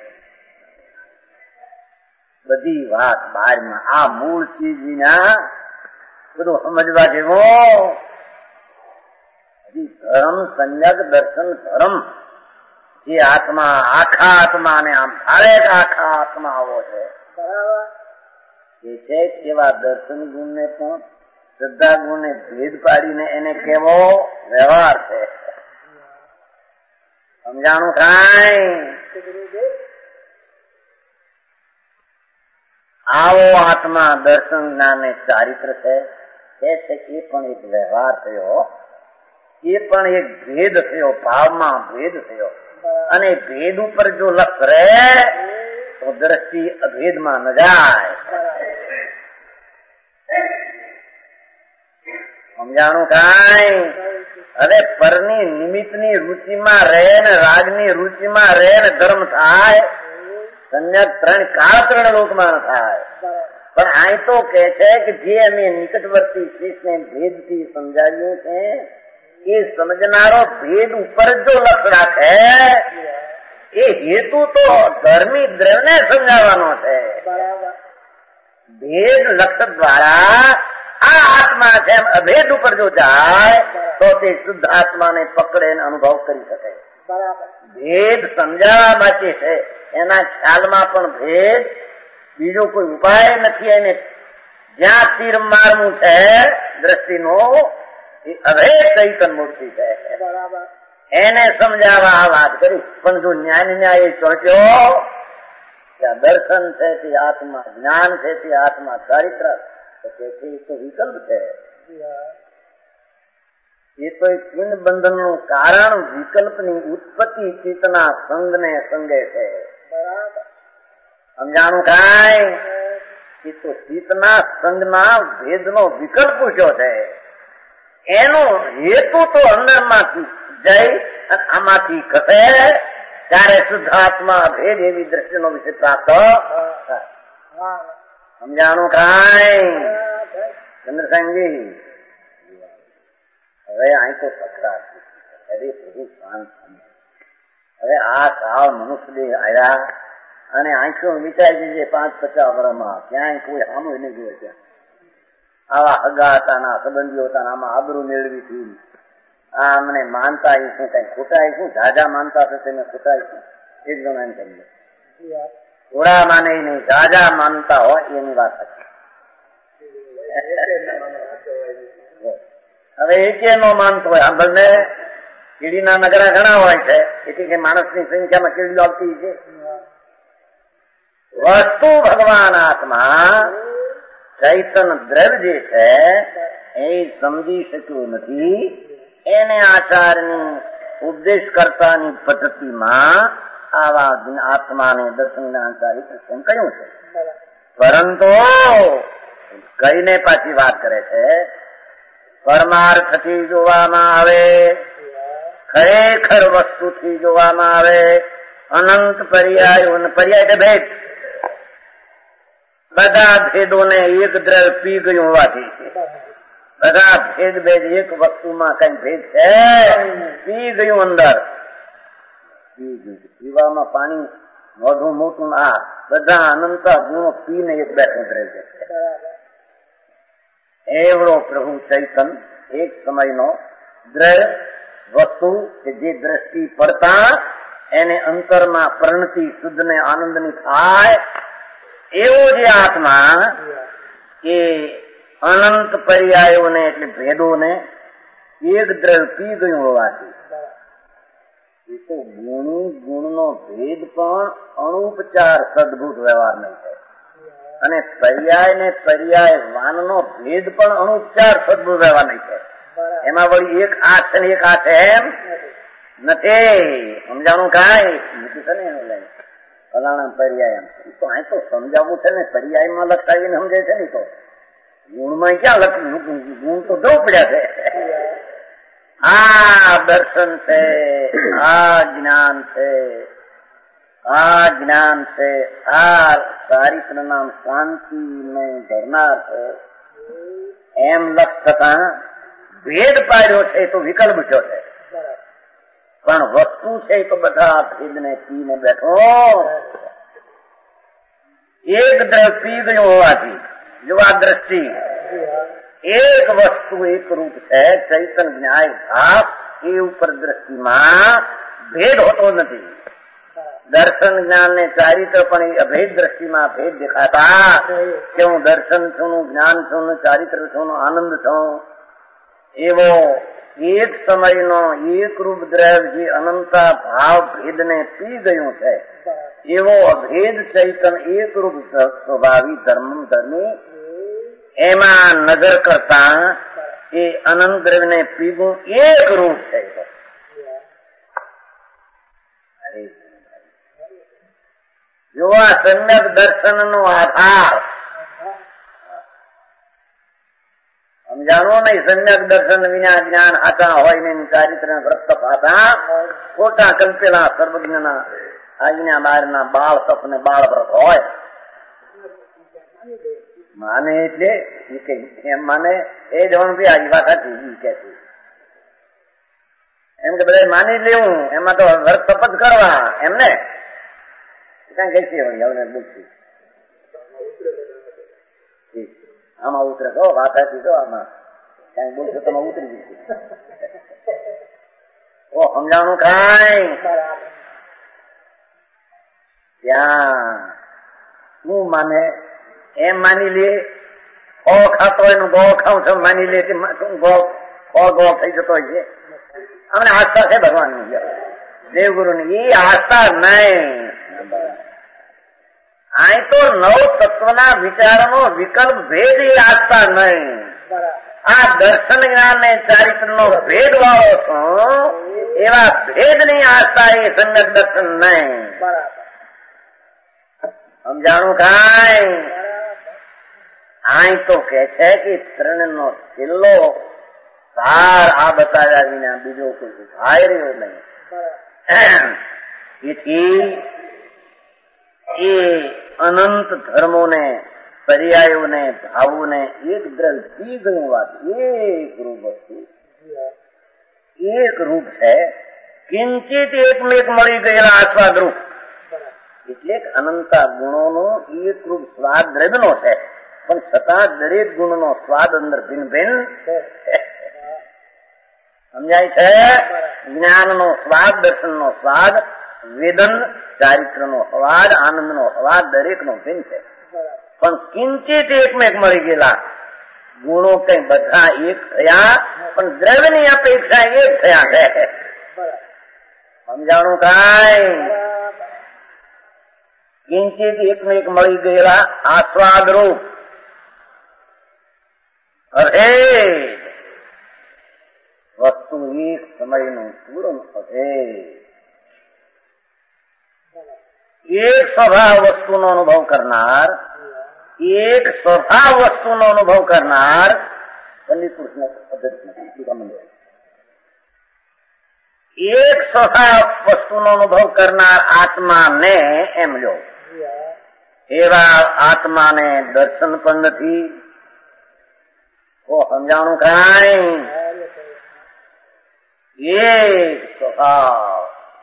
[SPEAKER 2] બધી વાત બહારમાં આ મૂળ ચીજ વિના બધું સમજવા જેવો ધર્મ સંજ્ઞક દર્શન ધર્મ જે આત્મા આખા આત્મા ને આમ ભારે આખા આત્મા આવો છે એ છે કેવા દર્શન ગુણ ને પણ શ્રદ્ધા ગુણ ને ભેદ પાડીને એને કેવો વ્યવહાર છે. સમજાણું કાંઈ આવો આત્મા દર્શન જ્ઞાન ને ચારિત્ર છે એ પણ એક વ્યવહાર થયો, એ પણ એક ભેદ થયો, ભાવમાં ભેદ થયો. અને ભેદ ઉપર જો લક્ષ રહે તો દ્રષ્ટિ અભેદમાં ન જાય. સમજાણું કાંઈ? હવે પરની નિમિત્તની રુચિમાં રહે ને રાગની રુચિમાં રહે ને ધર્મ થાય સંજ્ઞક ત્રણ કાળ ત્રણ લોકમાં થાય. પણ અહીં તો કે છે કે જે અમે નિકટવર્તી શિષ્યને ભેદથી સમજાવ્યું છે એ સમજનારો ભેદ ઉપર જો લક્ષ રાખે એ હેતુ તો ધર્મી દ્રવ્યને સમજાવવાનો છે. ભેદ લક્ષ દ્વારા આ આત્મા છે એમ અભેદ ઉપર જો જાય તો તે શુદ્ધ આત્માને પકડે અને અનુભવ કરી શકે. ભેદ સમજાવવા માટે છે એના ખ્યાલમાં પણ ભેદ બીજો કોઈ ઉપાય નથી. એને જ્યાં તીર મારવું છે દ્રષ્ટિનો એ અભેદ ચૈતન મૂર્તિ છે એને સમજાવવા આ વાત કરી. પણ જો જ્ઞાન ન્યાય ચોંટ્યો ત્યાં દર્શન છે તે આત્મા, જ્ઞાન છે તે આત્મા, ચારિત્ર તેથી તો વિકલ્પ છે. એ તો એક પિંડ બંધન નું કારણ વિકલ્પની ઉત્પત્તિ ચિત્તના સંગને સંગે છે. સમજાણું કાંઈ? એ તો ચિત્તના સંગના ભેદનો વિકલ્પ પૂછ્યો છે. એનો હેતુ તો અંદરમાંથી જઈ અને આમાંથી ઘટે ત્યારે શુદ્ધ આત્મા ભેદ એવી દ્રષ્ટિનો વિષય પ્રાપ્ત થાય. સમજાણું કાંઈ ચંદ્રસંગજી? હવે અહીં તો તકરાર અરે પ્રભુ શાંત. હવે આ કાળ મનુષ્ય દેહ આવ્યા અને આંખો વિચારી છે પાંચ પચાસ વર્ષમાં ક્યાંય કોઈ સામું નહીં જોયે ત્યાં આવા હગા હતા ના સંબંધીઓ હતા આમાં આબરૂ મેળવી હતી. આ અમને માનતા એ શું કઈ ખોટા શું ઝાઝા માનતા થશે મેં ખોટા શું એક જણ એમ સમજે થોડા માને નહીં ઝાઝા માનતા હોય એની વાત હતી. હવે એકે નો માનતો હોય સાંભળને કીડીના નગરા ઘણા હોય છે એથી કે માણસની સંખ્યામાં કીડીઓ આવતી છે. વસ્તુ ભગવાન આત્મા ચૈતન દ્રવ્ય જે છે એ સમજી શક્યું નથી. એને આચારની ઉપદેશ કરતાની પદ્ધતિમાં આવા આત્માને દર્શન જ્ઞાનચારી દર્શન કહ્યું છે. પરંતુ કહીને પાછી વાત કરે છે પરમાર્થથી જોવામાં આવે, ખરેખર વસ્તુથી જોવામાં આવે, અનંત પર્યાય પર્યાય એટલે ભેદ બધા ભેદોને એક દ્રવ્ય પી ગયું હોવાથી બધા ભેદ ભેદ એક વસ્તુમાં કઈ ભેદ છે પી ગયું અંદર પી ગયું પીવામાં પાણી મોઢું મોટું આ બધા અનંત ગુણો પીને એક બેઠું રહે છે. એવડો પ્રભુ ચૈતન એક સમયનો દ્રવ્ય વસ્તુ કે જે દ્રષ્ટિ પડતા એને અંતરમાં પરિણતિ શુદ્ધ ને આનંદની થાય એવો જે આત્મા એ અનંત પર્યાયોને એટલે ભેદોને એક દ્રવ્ય પી ગયું હોવાથી એ તો ગુણી ગુણનો ભેદ પણ અણુપચાર સદભૂત વ્યવહાર નહીં થાય અને પર્યાય ને પર્યાય વાનનો ભેદ પણ અણુપચાર સદભૂત વ્યવહાર નહીં થાય. એમાં વળી એક આ છે ને એક આ છે એમ નથી. સમજાણું કાંઈ મૂકી છે ને એનું લઈને ફલાણા પર્યાય એમ તો અહીં તો સમજાવવું છે ને પર્યાયમાં લખાવીને સમજે છે ને તો ગુણમાં ક્યાં લખ્યું ગુણ તો જવું પડ્યા છે. આ દર્શન છે, આ જ્ઞાન છે, આ જ્ઞાન છે, આ ચારિત્ર નામ શાંતિ ને ધરનાર છે એમ લક્ષ થતા ભેદ પાડ્યો છે તો વિકલ્પ થયો છે પણ વસ્તુ છે તો બધા ભેદ ને પીને બેઠો એક દ્રવ્ય પી ગયું હોવાથી જો આ દ્રષ્ટિ એક વસ્તુ એક રૂપ છે ચૈતન ન્યાય ભાવ એ ઉપર દ્રષ્ટિમાં ભેદ હોતો નથી. દર્શન જ્ઞાન ને ચારિત્ર પણ એ અભેદ દ્રષ્ટિમાં ભેદ દેખાતા કે હું દર્શન છું નું જ્ઞાન છું નું ચારિત્ર છું નું આનંદ છું એવો એક સમયનો એક રૂપ દ્રવ્ય જે અનંતા ભાવ ભેદને પી ગયું છે એવો અભેદ ચૈતન એક રૂપ સ્વભાવી ધર્મ ધર્મી એમાં નજર કરતા એ અનંત દ્રવ્યને પીવું એક રૂપ છે. જો આ સમ્યક દર્શન નો આધાર સમજાણો નહીં. સમ્યક દર્શન વિના જ્ઞાન આતા હોય ને ચારિત્ર વ્રત પાતા ખોટા કલ્પેલા સર્વજ્ઞના આજ્ઞા બહારના બાળ તપ ને બાળ વ્રત હોય માને એટલે એમ માને એ જવાનું બી આજી વાત હતી કે એમ કે બધા માની લેવું એમાં તો વ્રત તપ જ કરવા એમને કઈ કઈ છે બોલતી આમાં ઉતરે તો વાત હતી તો આમાં કઈ બોલશો તમે ઉતરી જશે. ઓ સમજાણું કઈ ત્યાં શું માને એમ માની લે ઓ ખાતો એનું ગો ખાઉં છું માની લે શું ગો ખો ગો થઈ જતો હોય છે. અમને આસ્થા છે ભગવાન ની દેવગુરુ ની એ આસ્થા નહીં. અહીં તો નવ તત્વના વિચારનો વિકલ્પ ભેદ એ આસ્થા નહીં. આ દર્શન જ્ઞાન ને ચારિત્ર નો ભેદ વાળો છો એવા ભેદ ની આસ્થા એ સમ્યક દર્શન નહીં. સમજાણું કાંઈ અહીં તો કે છે કે ત્રણ નો છેલ્લો સાર આ બતાવ્યા વિના બીજો કોઈ ઉપાય રહ્યો નહીં. તેથી એ અનંત ધર્મોને, પર્યાયોને, ભાવોને એક દ્રવ્યથી ગયું વાત, એક રૂપ વસ્તુ, એક રૂપ છે. કિંચિત એકમેક મળી ગયેલા આસ્વાદ રૂપ એટલે અનંતા ગુણોનો એક રૂપ સ્વાદ દ્રવ્યનો છે, પણ છતાં દરેક ગુણનો સ્વાદ અંદર ભિન્ન ભિન્ન સમજાય છે. જ્ઞાનનો સ્વાદ, દર્શનનો સ્વાદ, વેદન ચારિત્રનો સ્વાદ, આનંદનો સ્વાદ દરેકનો ભિન્ન છે, પણ કિંચિત એકમેક મળી ગયેલા ગુણો કઈ બધા એક થયા, પણ દ્રવ્યની અપેક્ષા એક થયા છે. સમજાણું કાંઈ? કિંચિત એકમેક મળી ગયેલા આસ્વાદ રૂપ અરે વસ્તુ એક સમયનું પૂર્ણ અભે એક સ્વભાવ વસ્તુનો અનુભવ કરનાર, એક સ્વભાવ વસ્તુનો અનુભવ કરનાર પંડિત પુરુષને પદ્ધતિ નથી. એક સ્વભાવ વસ્તુનો અનુભવ કરનાર આત્માને એમ લો, એવા આત્માને દર્શન પણ નથી. ઓ સમજાણું કાંઈ? એક સ્વભાવ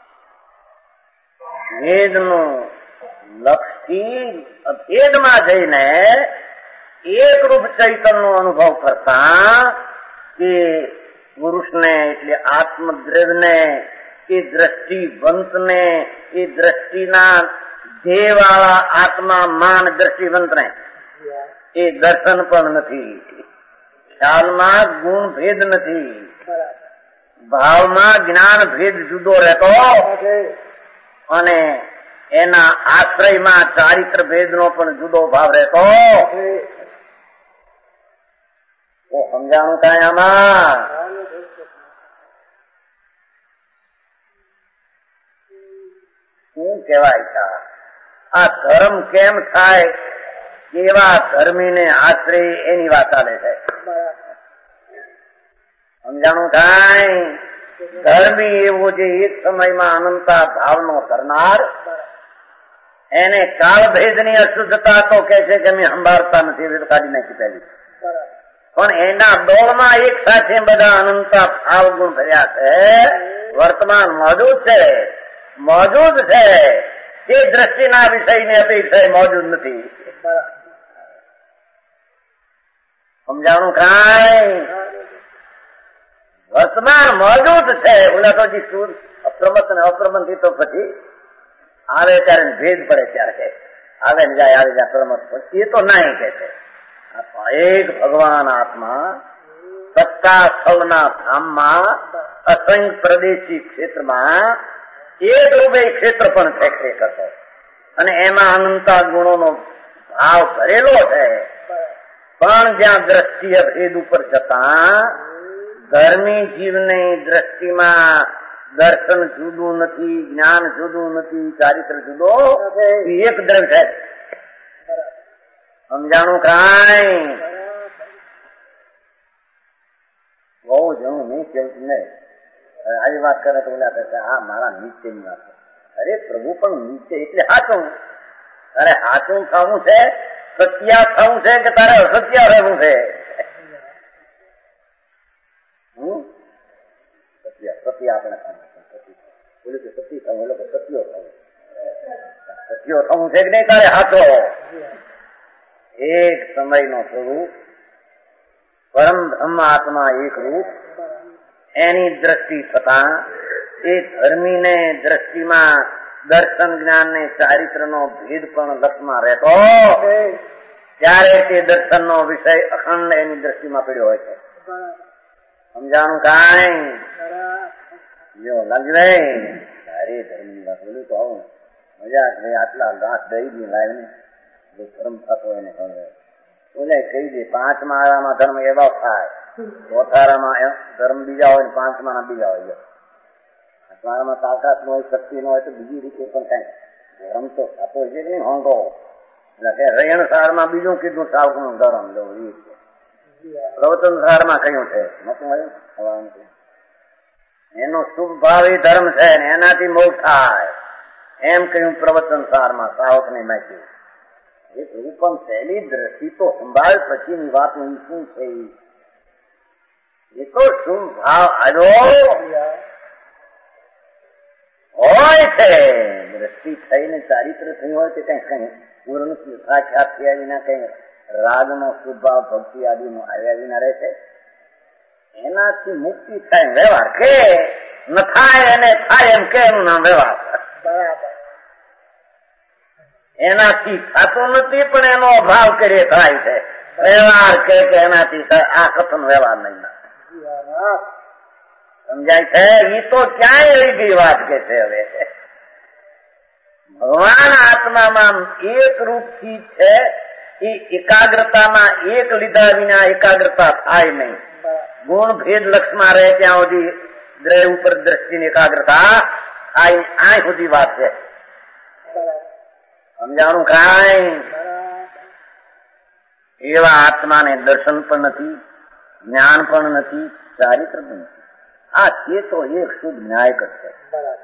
[SPEAKER 2] ભેદનું લક્ષથી અભેદમાં જઈને એક રૂપ ચૈતન્યનો અનુભવ કરતા કે પુરુષને એટલે આત્મદ્રવ્યને, એ દ્રષ્ટિવંતને, એ દ્રષ્ટિના ધ્યેયવાળા આત્મા માન દ્રષ્ટિવંતને એ દર્શન પણ નથી. ખ્યાલમાં ગુણ ભેદ નથી, ભાવમાં જ્ઞાન ભેદ જુદો રહેતો અને એના આશ્રયમાં ચારિત્ર ભેદનો પણ જુદો ભાવ રહેતો. તો સમજાણું કાંઈ આમાં? શું કહેવાય છે? આ ધર્મ કેમ થાય? કેવા ધર્મીને આશ્રય એની વાત ચાલે છે. સમજાણું કાંઈ? ધર્મી એવો જે એક સમયમાં અનંતા ભાવનો કરનાર, એને કાળભેદની અશુદ્ધતા તો કે છે કે અમે સંભાળતા નથી, કાઢી નાખી પહેલી, પણ એના દોડમાં એક સાથે બધા અનંતા ભાવ ગુણ ભર્યા છે. વર્તમાન મોજૂદ છે, મોજૂદ છે, તે દ્રષ્ટિના વિષયની અપેક્ષા મોજૂદ નથી. સમજાણું કાંઈ? વર્તમાન મોજૂદ છે. ઓલા તો જી સૂર અપ્રમત ને અપ્રમત થી તો પછી આવે ત્યારે ભેદ પડે ત્યારે આવે ને જાય, આવે જાય પ્રમત, એ તો નહીં કે છે. એક ભગવાન આત્મા સત્તા સ્થળના ધામમાં અસંખ્ય પ્રદેશી ક્ષેત્રમાં એક રૂપે ક્ષેત્ર પણ છે કરતો, અને એમાં અનંતા ગુણોનો ભાવ ભરેલો છે. પણ જ્યાં દ્રષ્ટિ ભેદ ઉપર જતા ધર્મી જીવની દ્રષ્ટિમાં દર્શન જુદું નથી, જ્ઞાન જુદું નથી, ચારિત્ર જુદો એક દ્રવ્ય છે. સમજાણું કાંઈ? બહુ જણું નહીં કેવું નહીં. આવી વાત કરે તો ઓલા કહે હા મારા નીચેની વાત. અરે પ્રભુ પણ નીચે એટલે હાચું. તારે હાચું થવું છે, સત્યા થવું છે કે તારે અસત્યા રહેવું છે? સત્ય આપણે બોલું કે સતી થવું, લોકો સત્યો થવું, સત્યો થવું છે કે નહીં તારે હાચો? એક સમયનો પ્રભુ પરમ બ્રહ્મ આત્મા એક રૂપ, એની દ્રષ્ટિ થતા એ ધર્મીને દ્રષ્ટિમાં દર્શન જ્ઞાન ને ચારિત્ર નો ભેદ પણ લક્ષમાં રહેતો, ત્યારે તે દર્શન નો વિષય અખંડ એની દ્રષ્ટિમાં પડ્યો હોય છે. સમજાણું કાંઈ? જો લાગી અરે ધર્મની વાત બોલું તો આવું મજા જ નહીં. આટલા ઘાસ દઈ દી લાવે ને જો ધર્મ થતો એને ખબર બોલે કહી દે. પાંચ માળામાં ધર્મ એવા થાય, ચોથારામાં ધર્મ બીજા હોય ને પાંચમા ના બીજા હોય. મારામાં તાકાત નો હોય, શક્તિ નો હોય તો બીજી રીતે પણ કઈ ધર્મ તો થતો છે કે નહીં હોંગો. એટલે કે રયણ સારમાં બીજું કીધું સાવકનું ધર્મ લો એ છે. પ્રવચન સારમાં કહ્યું છે એનો શુભ ભાવી ધર્મ છે ને એનાથી મોક્ષ થાય એમ કહ્યું પ્રવચન સારમાં સાવકની માહિતી. એક રૂપમ પહેલી દ્રષ્ટિ તો સંભાળ પછીની વાત શું છે એ તો શુભ ભાવ આવ્યો હોય છે. દ્રષ્ટિ થઈને ચારિત્ર થયું હોય કે કઈ કઈ પૂર્ણ સાક્ષાત થયા વિના કઈ રાગનો સ્વભાવ ભક્તિ આદિનો આવ્યા વિના રહે છે. એનાથી મુક્તિ થાય વ્યવહાર કે ન થાય એને થાય એમ કે એનું નામ વ્યવહાર. એનાથી થતો નથી પણ એનો અભાવ કરીએ થાય છે વ્યવહાર કે એનાથી આ કથન વ્યવહાર નહીં સમજાય છે. એ તો ક્યાંય રહી ગઈ વાત કે છે. હવે ભગવાન આત્મામાં એક રૂપથી છે એ એકાગ્રતામાં એક લીધા વિના એકાગ્રતા થાય નહીં. ગુણ ભેદ લક્ષમાં રહે ત્યાં સુધી દ્રય ઉપર દ્રષ્ટિની એકાગ્રતા આ સુધી વાત છે. સમજાણું કાંઈ એવા આત્માને દર્શન પણ નથી, જ્ઞાન પણ નથી, ચારિત્ર પણ નથી. આ તે તો એક શુદ્ધ ન્યાયક જ છે.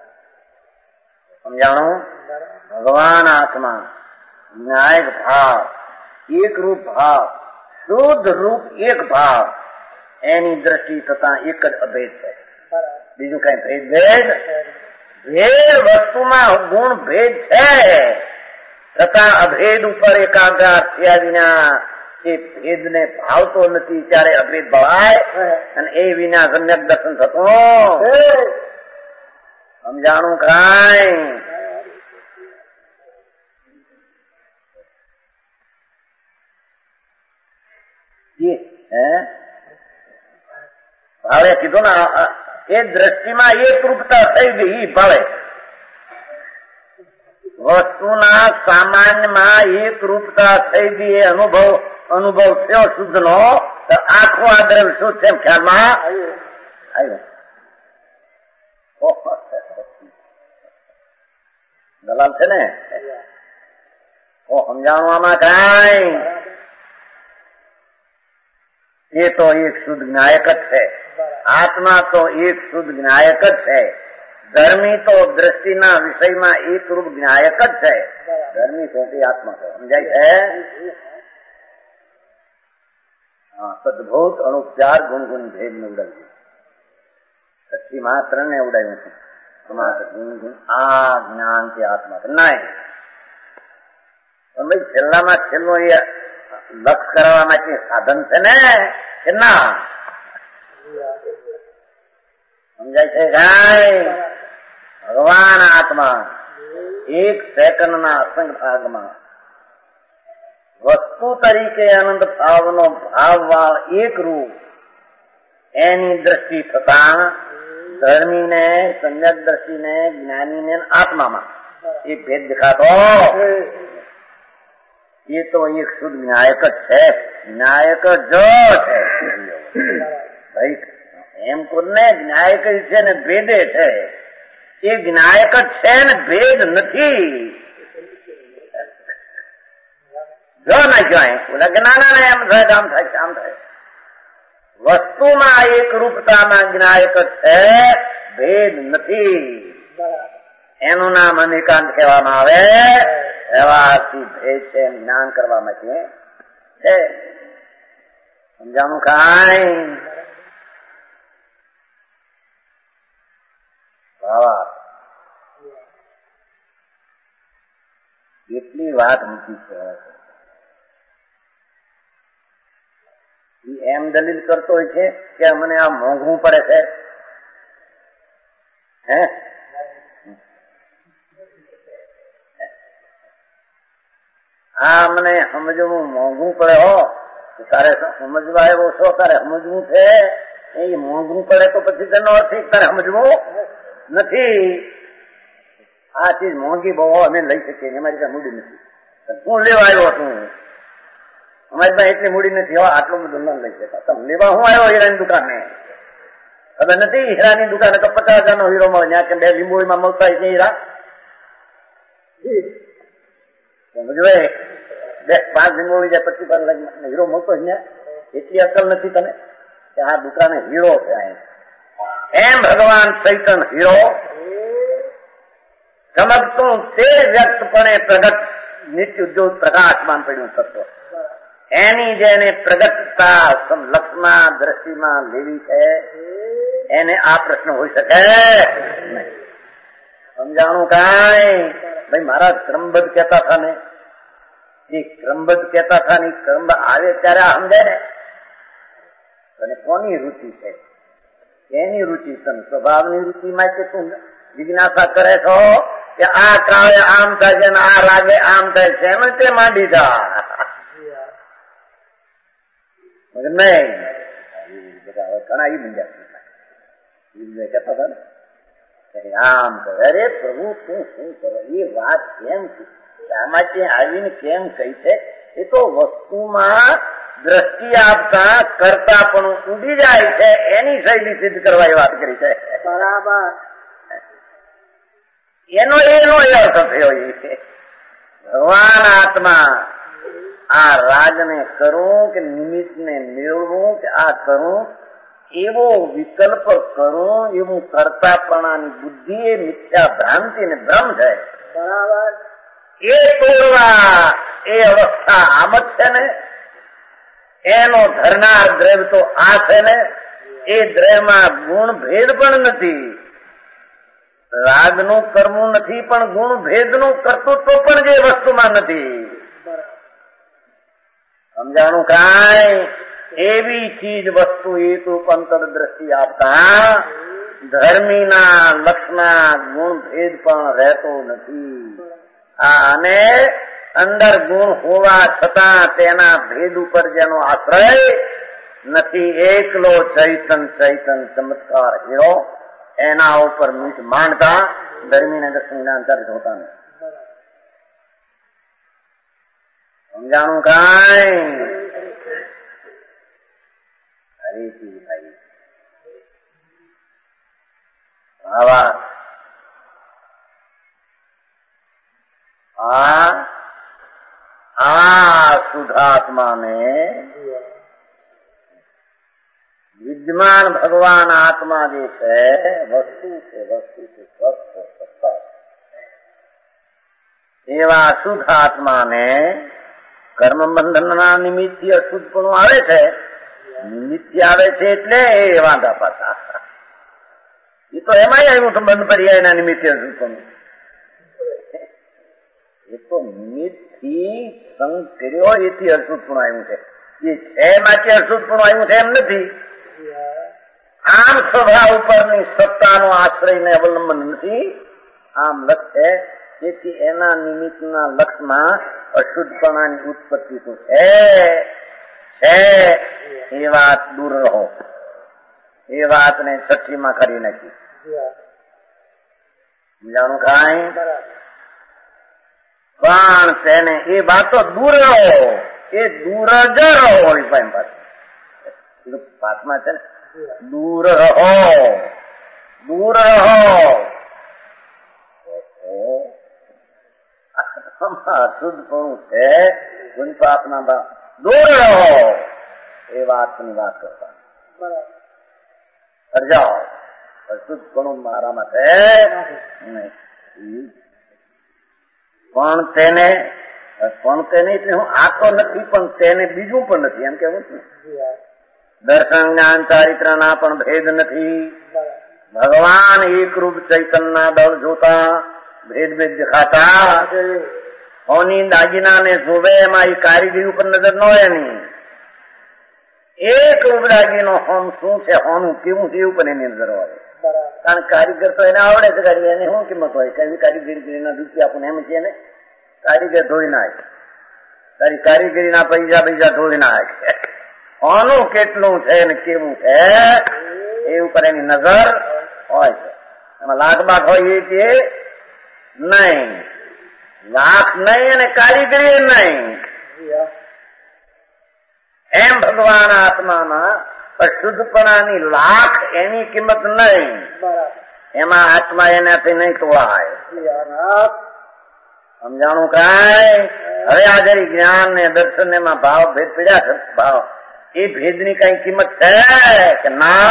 [SPEAKER 2] સમજાણું? ભગવાન આત્મા ન્યાયક ભાવ, એક રૂપ ભાવ, શુદ્ધ રૂપ એક ભાવ, એની દ્રષ્ટિ થતા એક જ અભેદ છે. બીજું કઈ ભેદ ભેદ ભેદ વસ્તુમાં ગુણ ભેદ છે છતાં અભેદ ઉપર એકાગ્ર થયા વિના એ ભેદ ને ભાવતો નથી ત્યારે અભેદ ભવાય અને એ વિના સમ્યક દર્શન થતું. સમજાણું કાંઈ? ભાવે કીધું ને એ દ્રષ્ટિમાં એક રૂપતા થઈ ગઈ ભાવે વસ્તુના સામાન્યમાં એક રૂપતા થઈ ગઈ એ અનુભવ અનુભવ થયો શુદ્ધ નો તો આખો આ દ્રવ્ય શું છે ખ્યાલમાં આવ્યો. દલાલ છે ને ઓ સમજાણું આમાં કાંઈ? એ તો એક શુદ્ધ જ્ઞાયક જ છે. આત્મા તો એક શુદ્ધ જ્ઞાયક જ છે. ધર્મી તો દ્રષ્ટિના વિષયમાં એક રૂપ જ્ઞાયક જ છે. ધર્મી સોટી આત્મા તો સમજાય છે. સદભૂત અણુચાર ગુણગુણ ભેદ ને ઉડાવ્યું સચ્ચી માત્ર ને ઉડાવ્યું છે. આ જ્ઞાન કે આત્મા નહીં પણ ભાઈ છેલ્લામાં છેલ્લું એ લક્ષ કરવા માટે સાધન છે ને કે ના સમજાય છે કાંઈ? ભગવાન આત્મા એક સેકન્ડ ના અસંગ ભાગમાં વસ્તુ તરીકે અનંત ભાવનો ભાવવાળ એક રૂપ એની દ્રષ્ટિ થતા ધર્મીને સંયક દ્રષ્ટિને જ્ઞાનીને આત્મામાં એ ભેદ દેખાતો એ તો એક શુદ્ધ ન્યાયક જ છે. ન્યાયક જ છે ભાઈ એમ કોને ન્યાયક છે ને ભેદે છે. એ જ્ઞાયક જ છે ને ભેદ નથી. જો ના કહેવાય બોલા કે ના ના એમ થાય આમ થાય આમ થાય. વસ્તુમાં એક રૂપતામાં જ્ઞાયક જ છે ભેદ નથી. એનું નામ અનિકાંત કહેવામાં આવે. એવાથી ભેદ છે એમ જ્ઞાન કરવા માટે છે. સમજાણું કાંઈ? બાવા એટલી વાત મૂકી છે. એમ દલીલ કરતો હોય છે કે મને આ મોંઘું પડે છે. હે આ મને સમજવું મોંઘું પડે હો તારે સમજવા આવ્યો છો તારે સમજવું છે. એ મોંઘું પડે તો પછી તેનો અર્થ તારે સમજવું નથી. આ ચીજ મોંઘી બહુ અમે લઈ શકીએ અમારી પાસે મૂડી નથી. હું લેવા આવ્યો છું અમારી પાસે એટલી મૂડી નથી. હવે આટલું બધું ન લઈ શકતા. તમે લેવા હું આવ્યો હીરાની દુકાને ખબર નથી? હીરાની દુકાને તો પચાસ હજાર નો હીરો મળે ત્યાં કે બે લીંબોળીમાં મળતા હોય છે હીરા. સમજવે બે પાંચ લીંબોળી જાય પચીસ બાર હીરો મળતો હોય એટલી અકલ નથી તને કે આ દુકાને હીરો છે. એમ ભગવાન ચૈતન હીરો ચમકતું તે વ્યક્તપણે પ્રગટ નિત્ય ઉદ્યોગ પ્રકાશમાન પડ્યું તત્વ એની જેને પ્રગટતા લક્ષના દ્રષ્ટિમાં લેવી છે એને આ પ્રશ્ન હોઈ શકે નહીં. સમજાણું કાંઈ ભાઈ મારા ક્રમબદ્ધ કહેતા હતા ને એ ક્રમબદ્ધ કહેતા હતા ને ક્રમ આવે ત્યારે આ સમજાય ને. અને કોની રુચિ છે એની રુચિ તને સ્વભાવની રુચિ માટે તું જિજ્ઞાસા કરે છો કે આ કાળે આમ થાય છે ને આ રાગે આમ થાય છે એમ તે માંડી જા નહીં. ઘણા એ બીજા કહેતા હતા ને આમ કરે અરે પ્રભુ તું શું કરો એ વાત કેમ છે આમાં ત્યાં આવીને કેમ કહી છે એ તો વસ્તુમાં દ્રષ્ટિ આપતા કરતા પણ ઉડી જાય છે એની શૈલી સિદ્ધ કરવા એ વાત કરી છે. બરાબર એનો એનો અર્થ થયો એ છે ભગવાન આત્મા આ રાજને કરું કે નિમિત્તને મેળવું કે આ કરું એવો વિકલ્પ કરું એવું કરતાપણાની બુદ્ધિ એ મિથ્યા ભ્રાંતિ ને ભ્રમ છે. બરાબર એ તોડવા એ અવસ્થા આમ જ છે ને એનો ધરનાર દ્રવ્ય તો આ છે ને એ દ્રવ્યમાં ગુણ ભેદ પણ નથી. રાગનું કરવું નથી પણ ગુણ ભેદનું કર્તૃત્વ પણ જે વસ્તુમાં નથી. સમજાણું કાંઈ એવી ચીજ વસ્તુ એક રૂપ અંતર દ્રષ્ટિ આપતા ધર્મીના લક્ષના ગુણ ભેદ પણ રહેતો નથી. અને અંદર ગુણ હોવા છતાં તેના ભેદ ઉપર જેનો આશ્રય નથી એકલો ચૈતન ચૈતન ચમત્કાર હીરો એના ઉપર મીઠ માંડતા ધર્મીને દર્શન અંતર જોતા નથી. સમજાણું કાંઈ હરીજી ભાઈ આવા આ આ શુદ્ધાત્માને વિદ્યમાન ભગવાન આત્મા જે છે વસ્તુ છે વસ્તુ છે સ્વસ્થ સત્તા એવા શુદ્ધ આત્માને કર્મ બંધનના નિમિત્તથી અશુદ્ધપણું આવે છે. નિમિત્ત આવે છે એટલે એ વાંધા પાછા એ તો એમાંય આવ્યું તો બંધ પડી એના નિમિત્તે અશુદ્ધપણું એ તો નિમિત્ત થી સંગ કર્યો એથી અશુદ્ધપણું આવ્યું છે. એ છે માટે અશુદ્ધપણું આવ્યું છે એમ નથી. આમ સ્વભાવ ઉપરની સત્તાનો આશ્રય ને અવલંબન નથી. આમ લક્ષ છે તેથી એના નિમિત્તના લક્ષમાં અશુદ્ધપણાની ઉત્પત્તિ તો છે છે એ વાત દૂર રહો. એ વાતને છઠ્ઠીમાં કરી નાખી. સમજાણું કાંઈ પણ તેને એ વાત તો દૂર રહો એ દૂર જ રહો પાઠમાં છે ને દૂર રહો દૂર રહો અશુદ્ધપણું છે ગુણ પાપના બા દૂર રહો એ વાતની વાત કરતા જાઓ. અશુદ્ધપણું મારામાં છે નહીં પણ તેને પણ તેને એટલે હું આ તો નથી પણ તેને બીજું પણ નથી એમ કેવું છું. દર્શન જ્ઞાન ચારિત્ર ના પણ ભેદ નથી. ભગવાન એકરૂપ ચૈતનના દળ જોતા ભેદ ભેદ દેખાતા હોની દાગીના ને જોવે એમાં એ કારીગરી ઉપર નજર ન હોય એની. એક રૂપ દાગીનો હોમ શું છે હોનું કેવું છે એવું પણ એની નજર હોય. કારણ કારીગર તો એને આવડે છે કારીગર એની શું કિંમત હોય કઈ કારીગરી રૂપિયા આપણને એમ છે ને કારીગર ધોઈ નાખે તારી કારીગરીના પૈસા પૈસા ધોઈ નાખે. હોનું કેટલું છે ને કેવું છે એ ઉપર એની નજર હોય છે. એમાં લાખ બાખ હોય એ કે નહીં લાખ નહીં અને કારીગરી નહીં. એમ ભગવાન આત્મામાં અશુદ્ધપણાની લાખ એની કિંમત નહીં. એમાં આત્મા એનાથી નહીં તોળાય. સમજાણું કાંઈ હવે આ જરી જ્ઞાન ને દર્શન એમાં ભાવ ભેદ પડ્યા છે. ભાવ એ ભેદની કઈ કિંમત છે કે ના?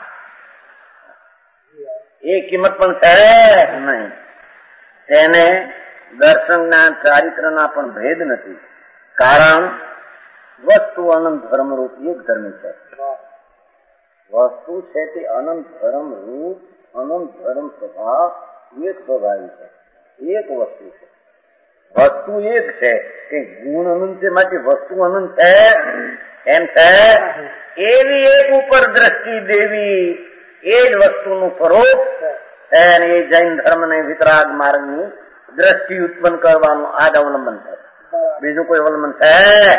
[SPEAKER 2] એ કિંમત પણ છે નહીં. તેને દર્શનના ચારિત્રના પણ ભેદ નથી. કારણ વસ્તુ અનંત ધર્મ રૂપ એક ધર્મી છે. વસ્તુ છે તે અનંત ધર્મ રૂપ અનંત ધર્મ સ્વભાવ એક સ્વભાવી છે. એક વસ્તુ છે. વસ્તુ એક છે કે ગુણ અનંત છે માટે વસ્તુ અનંત છે એમ છે. એવી એક ઉપર દ્રષ્ટિ દેવી એ જ વસ્તુનું સ્વરૂપ અને એ જૈન ધર્મ ને વિતરાગ માર્ગની દ્રષ્ટિ ઉત્પન્ન કરવાનું આ જ અવલંબન છે. બીજું કોઈ અવલંબન છે?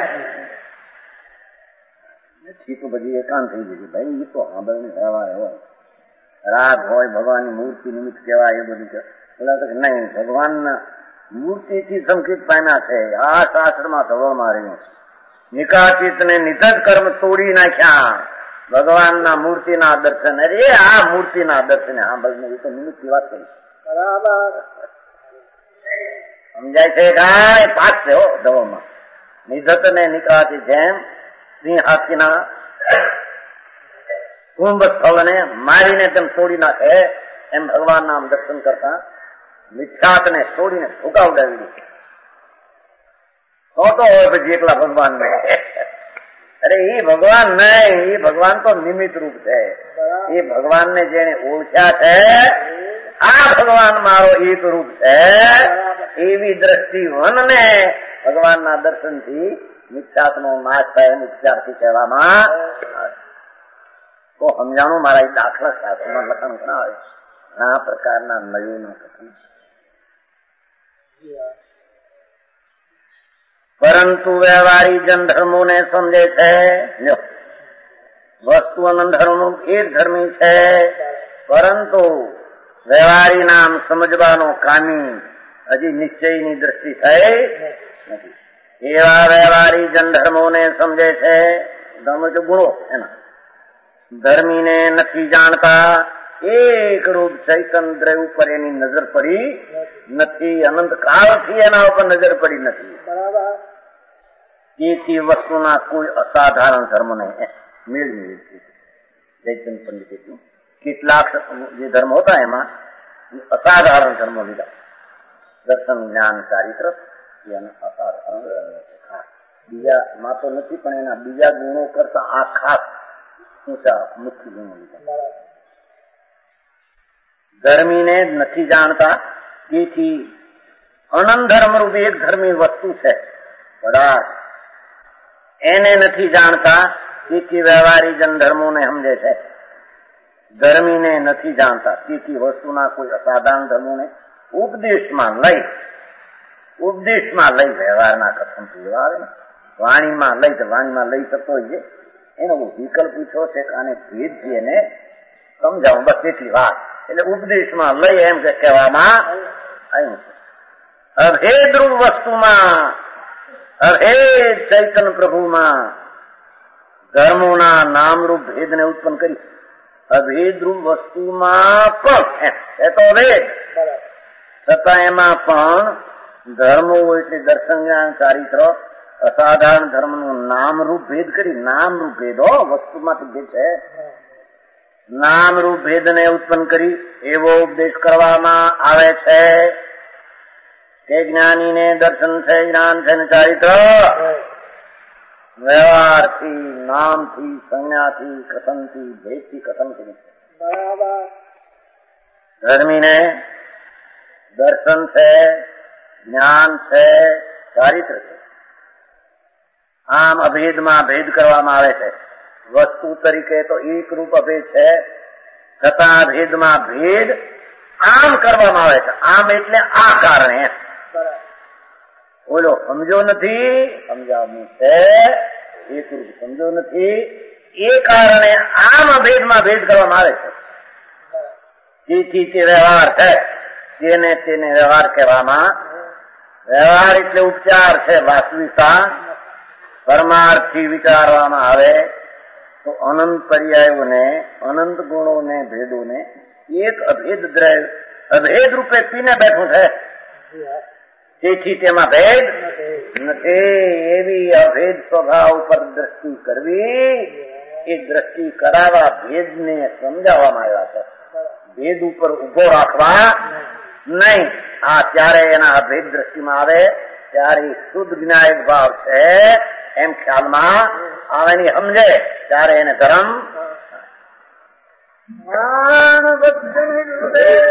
[SPEAKER 2] નથી તો બધી એકાંત થઈ ગઈ. ભાઈ એ તો સાંભળને વ્યવહાર હોય, રાગ હોય, ભગવાનની મૂર્તિ નિમિત્ત કહેવાય એ બધું બોલા નહીં. ભગવાનના મૂર્તિથી સંકેત પામ્યા છે. આ શાસ્ત્રમાં ધવળમાં રહ્યું. નિકાચિત ને નિધજ કર્મ તોડી નાખ્યા ભગવાનના મૂર્તિના દર્શન. અરે આ મૂર્તિના દર્શન સાંભળને એ તો નિમિત્તની વાત કરી. બરાબર સમજાય છે? કાંઈ પાક છે હો ધવળમાં. નિધત ને નિકાચિત જેમ સિંહ હાથીના કુંભ સ્થળને મારીને તેમ તોડી નાખે એમ ભગવાનના દર્શન કરતા મિથ્યાતને છોડીને ભૂકા ઉડાવી દે. તો તો હોય પછી એકલા ભગવાન ને. અરે એ ભગવાન નહીં, એ ભગવાન તો નિમિત્ત રૂપ છે. એ ભગવાનને જેને ઓળખ્યા છે આ ભગવાન મારો એક રૂપ છે એવી દ્રષ્ટિ વનને ભગવાનના દર્શનથી મિથ્યાત્મનો નાશ થાય મિથ્યાર્થી કહેવામાં. તો સમજાણું મારા એ દાખલા શાસ્ત્રમાં લખાણ ઘણા આવે. આ પ્રકારના નયોના કથન. પરંતુ વ્યવહારી જન ધર્મોને સમજે છે. વસ્તુ અનંત ધર્મો એક ધર્મી છે, પરંતુ વ્યવહારી નામ સમજવાનો કામી હજી નિશ્ચયની દ્રષ્ટિ થઈ નથી. એવા વ્યવહારી જન ધર્મોને સમજે છે. ધર્મ એટલે ગુણો એના. ધર્મીને નથી જાણતા. એક રૂપ ચૈતન્ય ઉપર એની નજર પડી નથી. અનંત કાળથી એના ઉપર નજર પડી નથી. તેથી વસ્તુના કોઈ અસાધારણ ધર્મને મેળવી જયચંદ પંડિત કેટલાક જે ધર્મ હતા એમાં અસાધારણ ધર્મ લીધા. દર્શન, જ્ઞાન, ચારિત્ર અસાધારણ ખાસ. બીજા માં તો નથી પણ એના બીજા ગુણો કરતા આ ખાસ ઊંચા મુખ્ય ગુણો લીધા. ધર્મીને નથી જાણતા. તેથી અનંત ધર્મ રૂપ એક ધર્મી વસ્તુ છે પદાર્થ એને નથી જાણતા. તેથી વ્યવહારી જન ધર્મોને સમજે છે. ધર્મીને નથી જાણતા. તેથી વસ્તુના કોઈ અસાધારણ ધર્મોને ઉપદેશમાં લઈ ઉપદેશમાં લઈ વ્યવહારના કથન થવા આવે ને વાણીમાં લઈ તો વાણીમાં લઈ શકતો હોય એનો વિકલ્પ પૂછ્યો છે કે આને ભેદ છે એને સમજાવું બસ એટલી વાત. એટલે ઉપદેશમાં લઈ એમ કે કહેવામાં આવ્યું છે. અભેદરૂપ વસ્તુમાં અભેદ ચૈતન્ય પ્રભુમાં ધર્મોના નામરૂપ ભેદને ઉત્પન્ન કરી. અભેદરૂપ વસ્તુમાં પણ એ તો ભેદ છતાં એમાં પણ ધર્મો એટલે દર્શન, જ્ઞાન, ચારિત્ર અસાધારણ ધર્મનું નામરૂપ ભેદ કરી. નામરૂપ ભેદ હો વસ્તુમાંથી ભેદ છે. નામરૂપ ભેદને ઉત્પન્ન કરી એવો ઉપદેશ કરવામાં આવે છે કે જ્ઞાનીને દર્શન છે, જ્ઞાન છે ને ચારિત્ર વ્યવહારથી, નામથી, સંજ્ઞાથી, કથનથી, ભેદથી કથન કરી. ધર્મીને દર્શન છે, જ્ઞાન છે, ચારિત્ર છે. આમ અભેદમાં ભેદ કરવામાં આવે છે. વસ્તુ તરીકે તો એક રૂપ અભેદ છે, છતાં ભેદમાં ભેદ આમ કરવામાં આવે છે. આમ એટલે આ કારણે બોલો સમજો નથી, સમજાવવું છે. એક રૂપ સમજો નથી એ કારણે આમ અભેદમાં ભેદ કરવામાં આવે છે. તેથી તે વ્યવહાર છે તેને તેને વ્યવહાર કહેવામાં. વ્યવહાર એટલે ઉપચાર છે. વાસ્તવિકતા પરમાર્થથી વિચારવામાં આવે તો અનંત પર્યાયોને, અનંત ગુણોને, ભેદોને એક અભેદ દ્રવ્ય અભેદ રૂપે પીને બેઠું છે. તેથી તેમાં ભેદ નથી. એવી અભેદ સ્વભાવ ઉપર દ્રષ્ટિ કરવી, એ દ્રષ્ટિ કરાવવા ભેદને સમજાવવામાં આવ્યા છે. ભેદ ઉપર ઉભો રાખવા નહીં. આ ત્યારે એના અભેદ દ્રષ્ટિમાં આવે ત્યારે શુદ્ધ જ્ઞાયક ભાવ છે એમ ખ્યાલમાં આવે ની સમજે ત્યારે એને ધર્મ
[SPEAKER 1] જ્ઞાન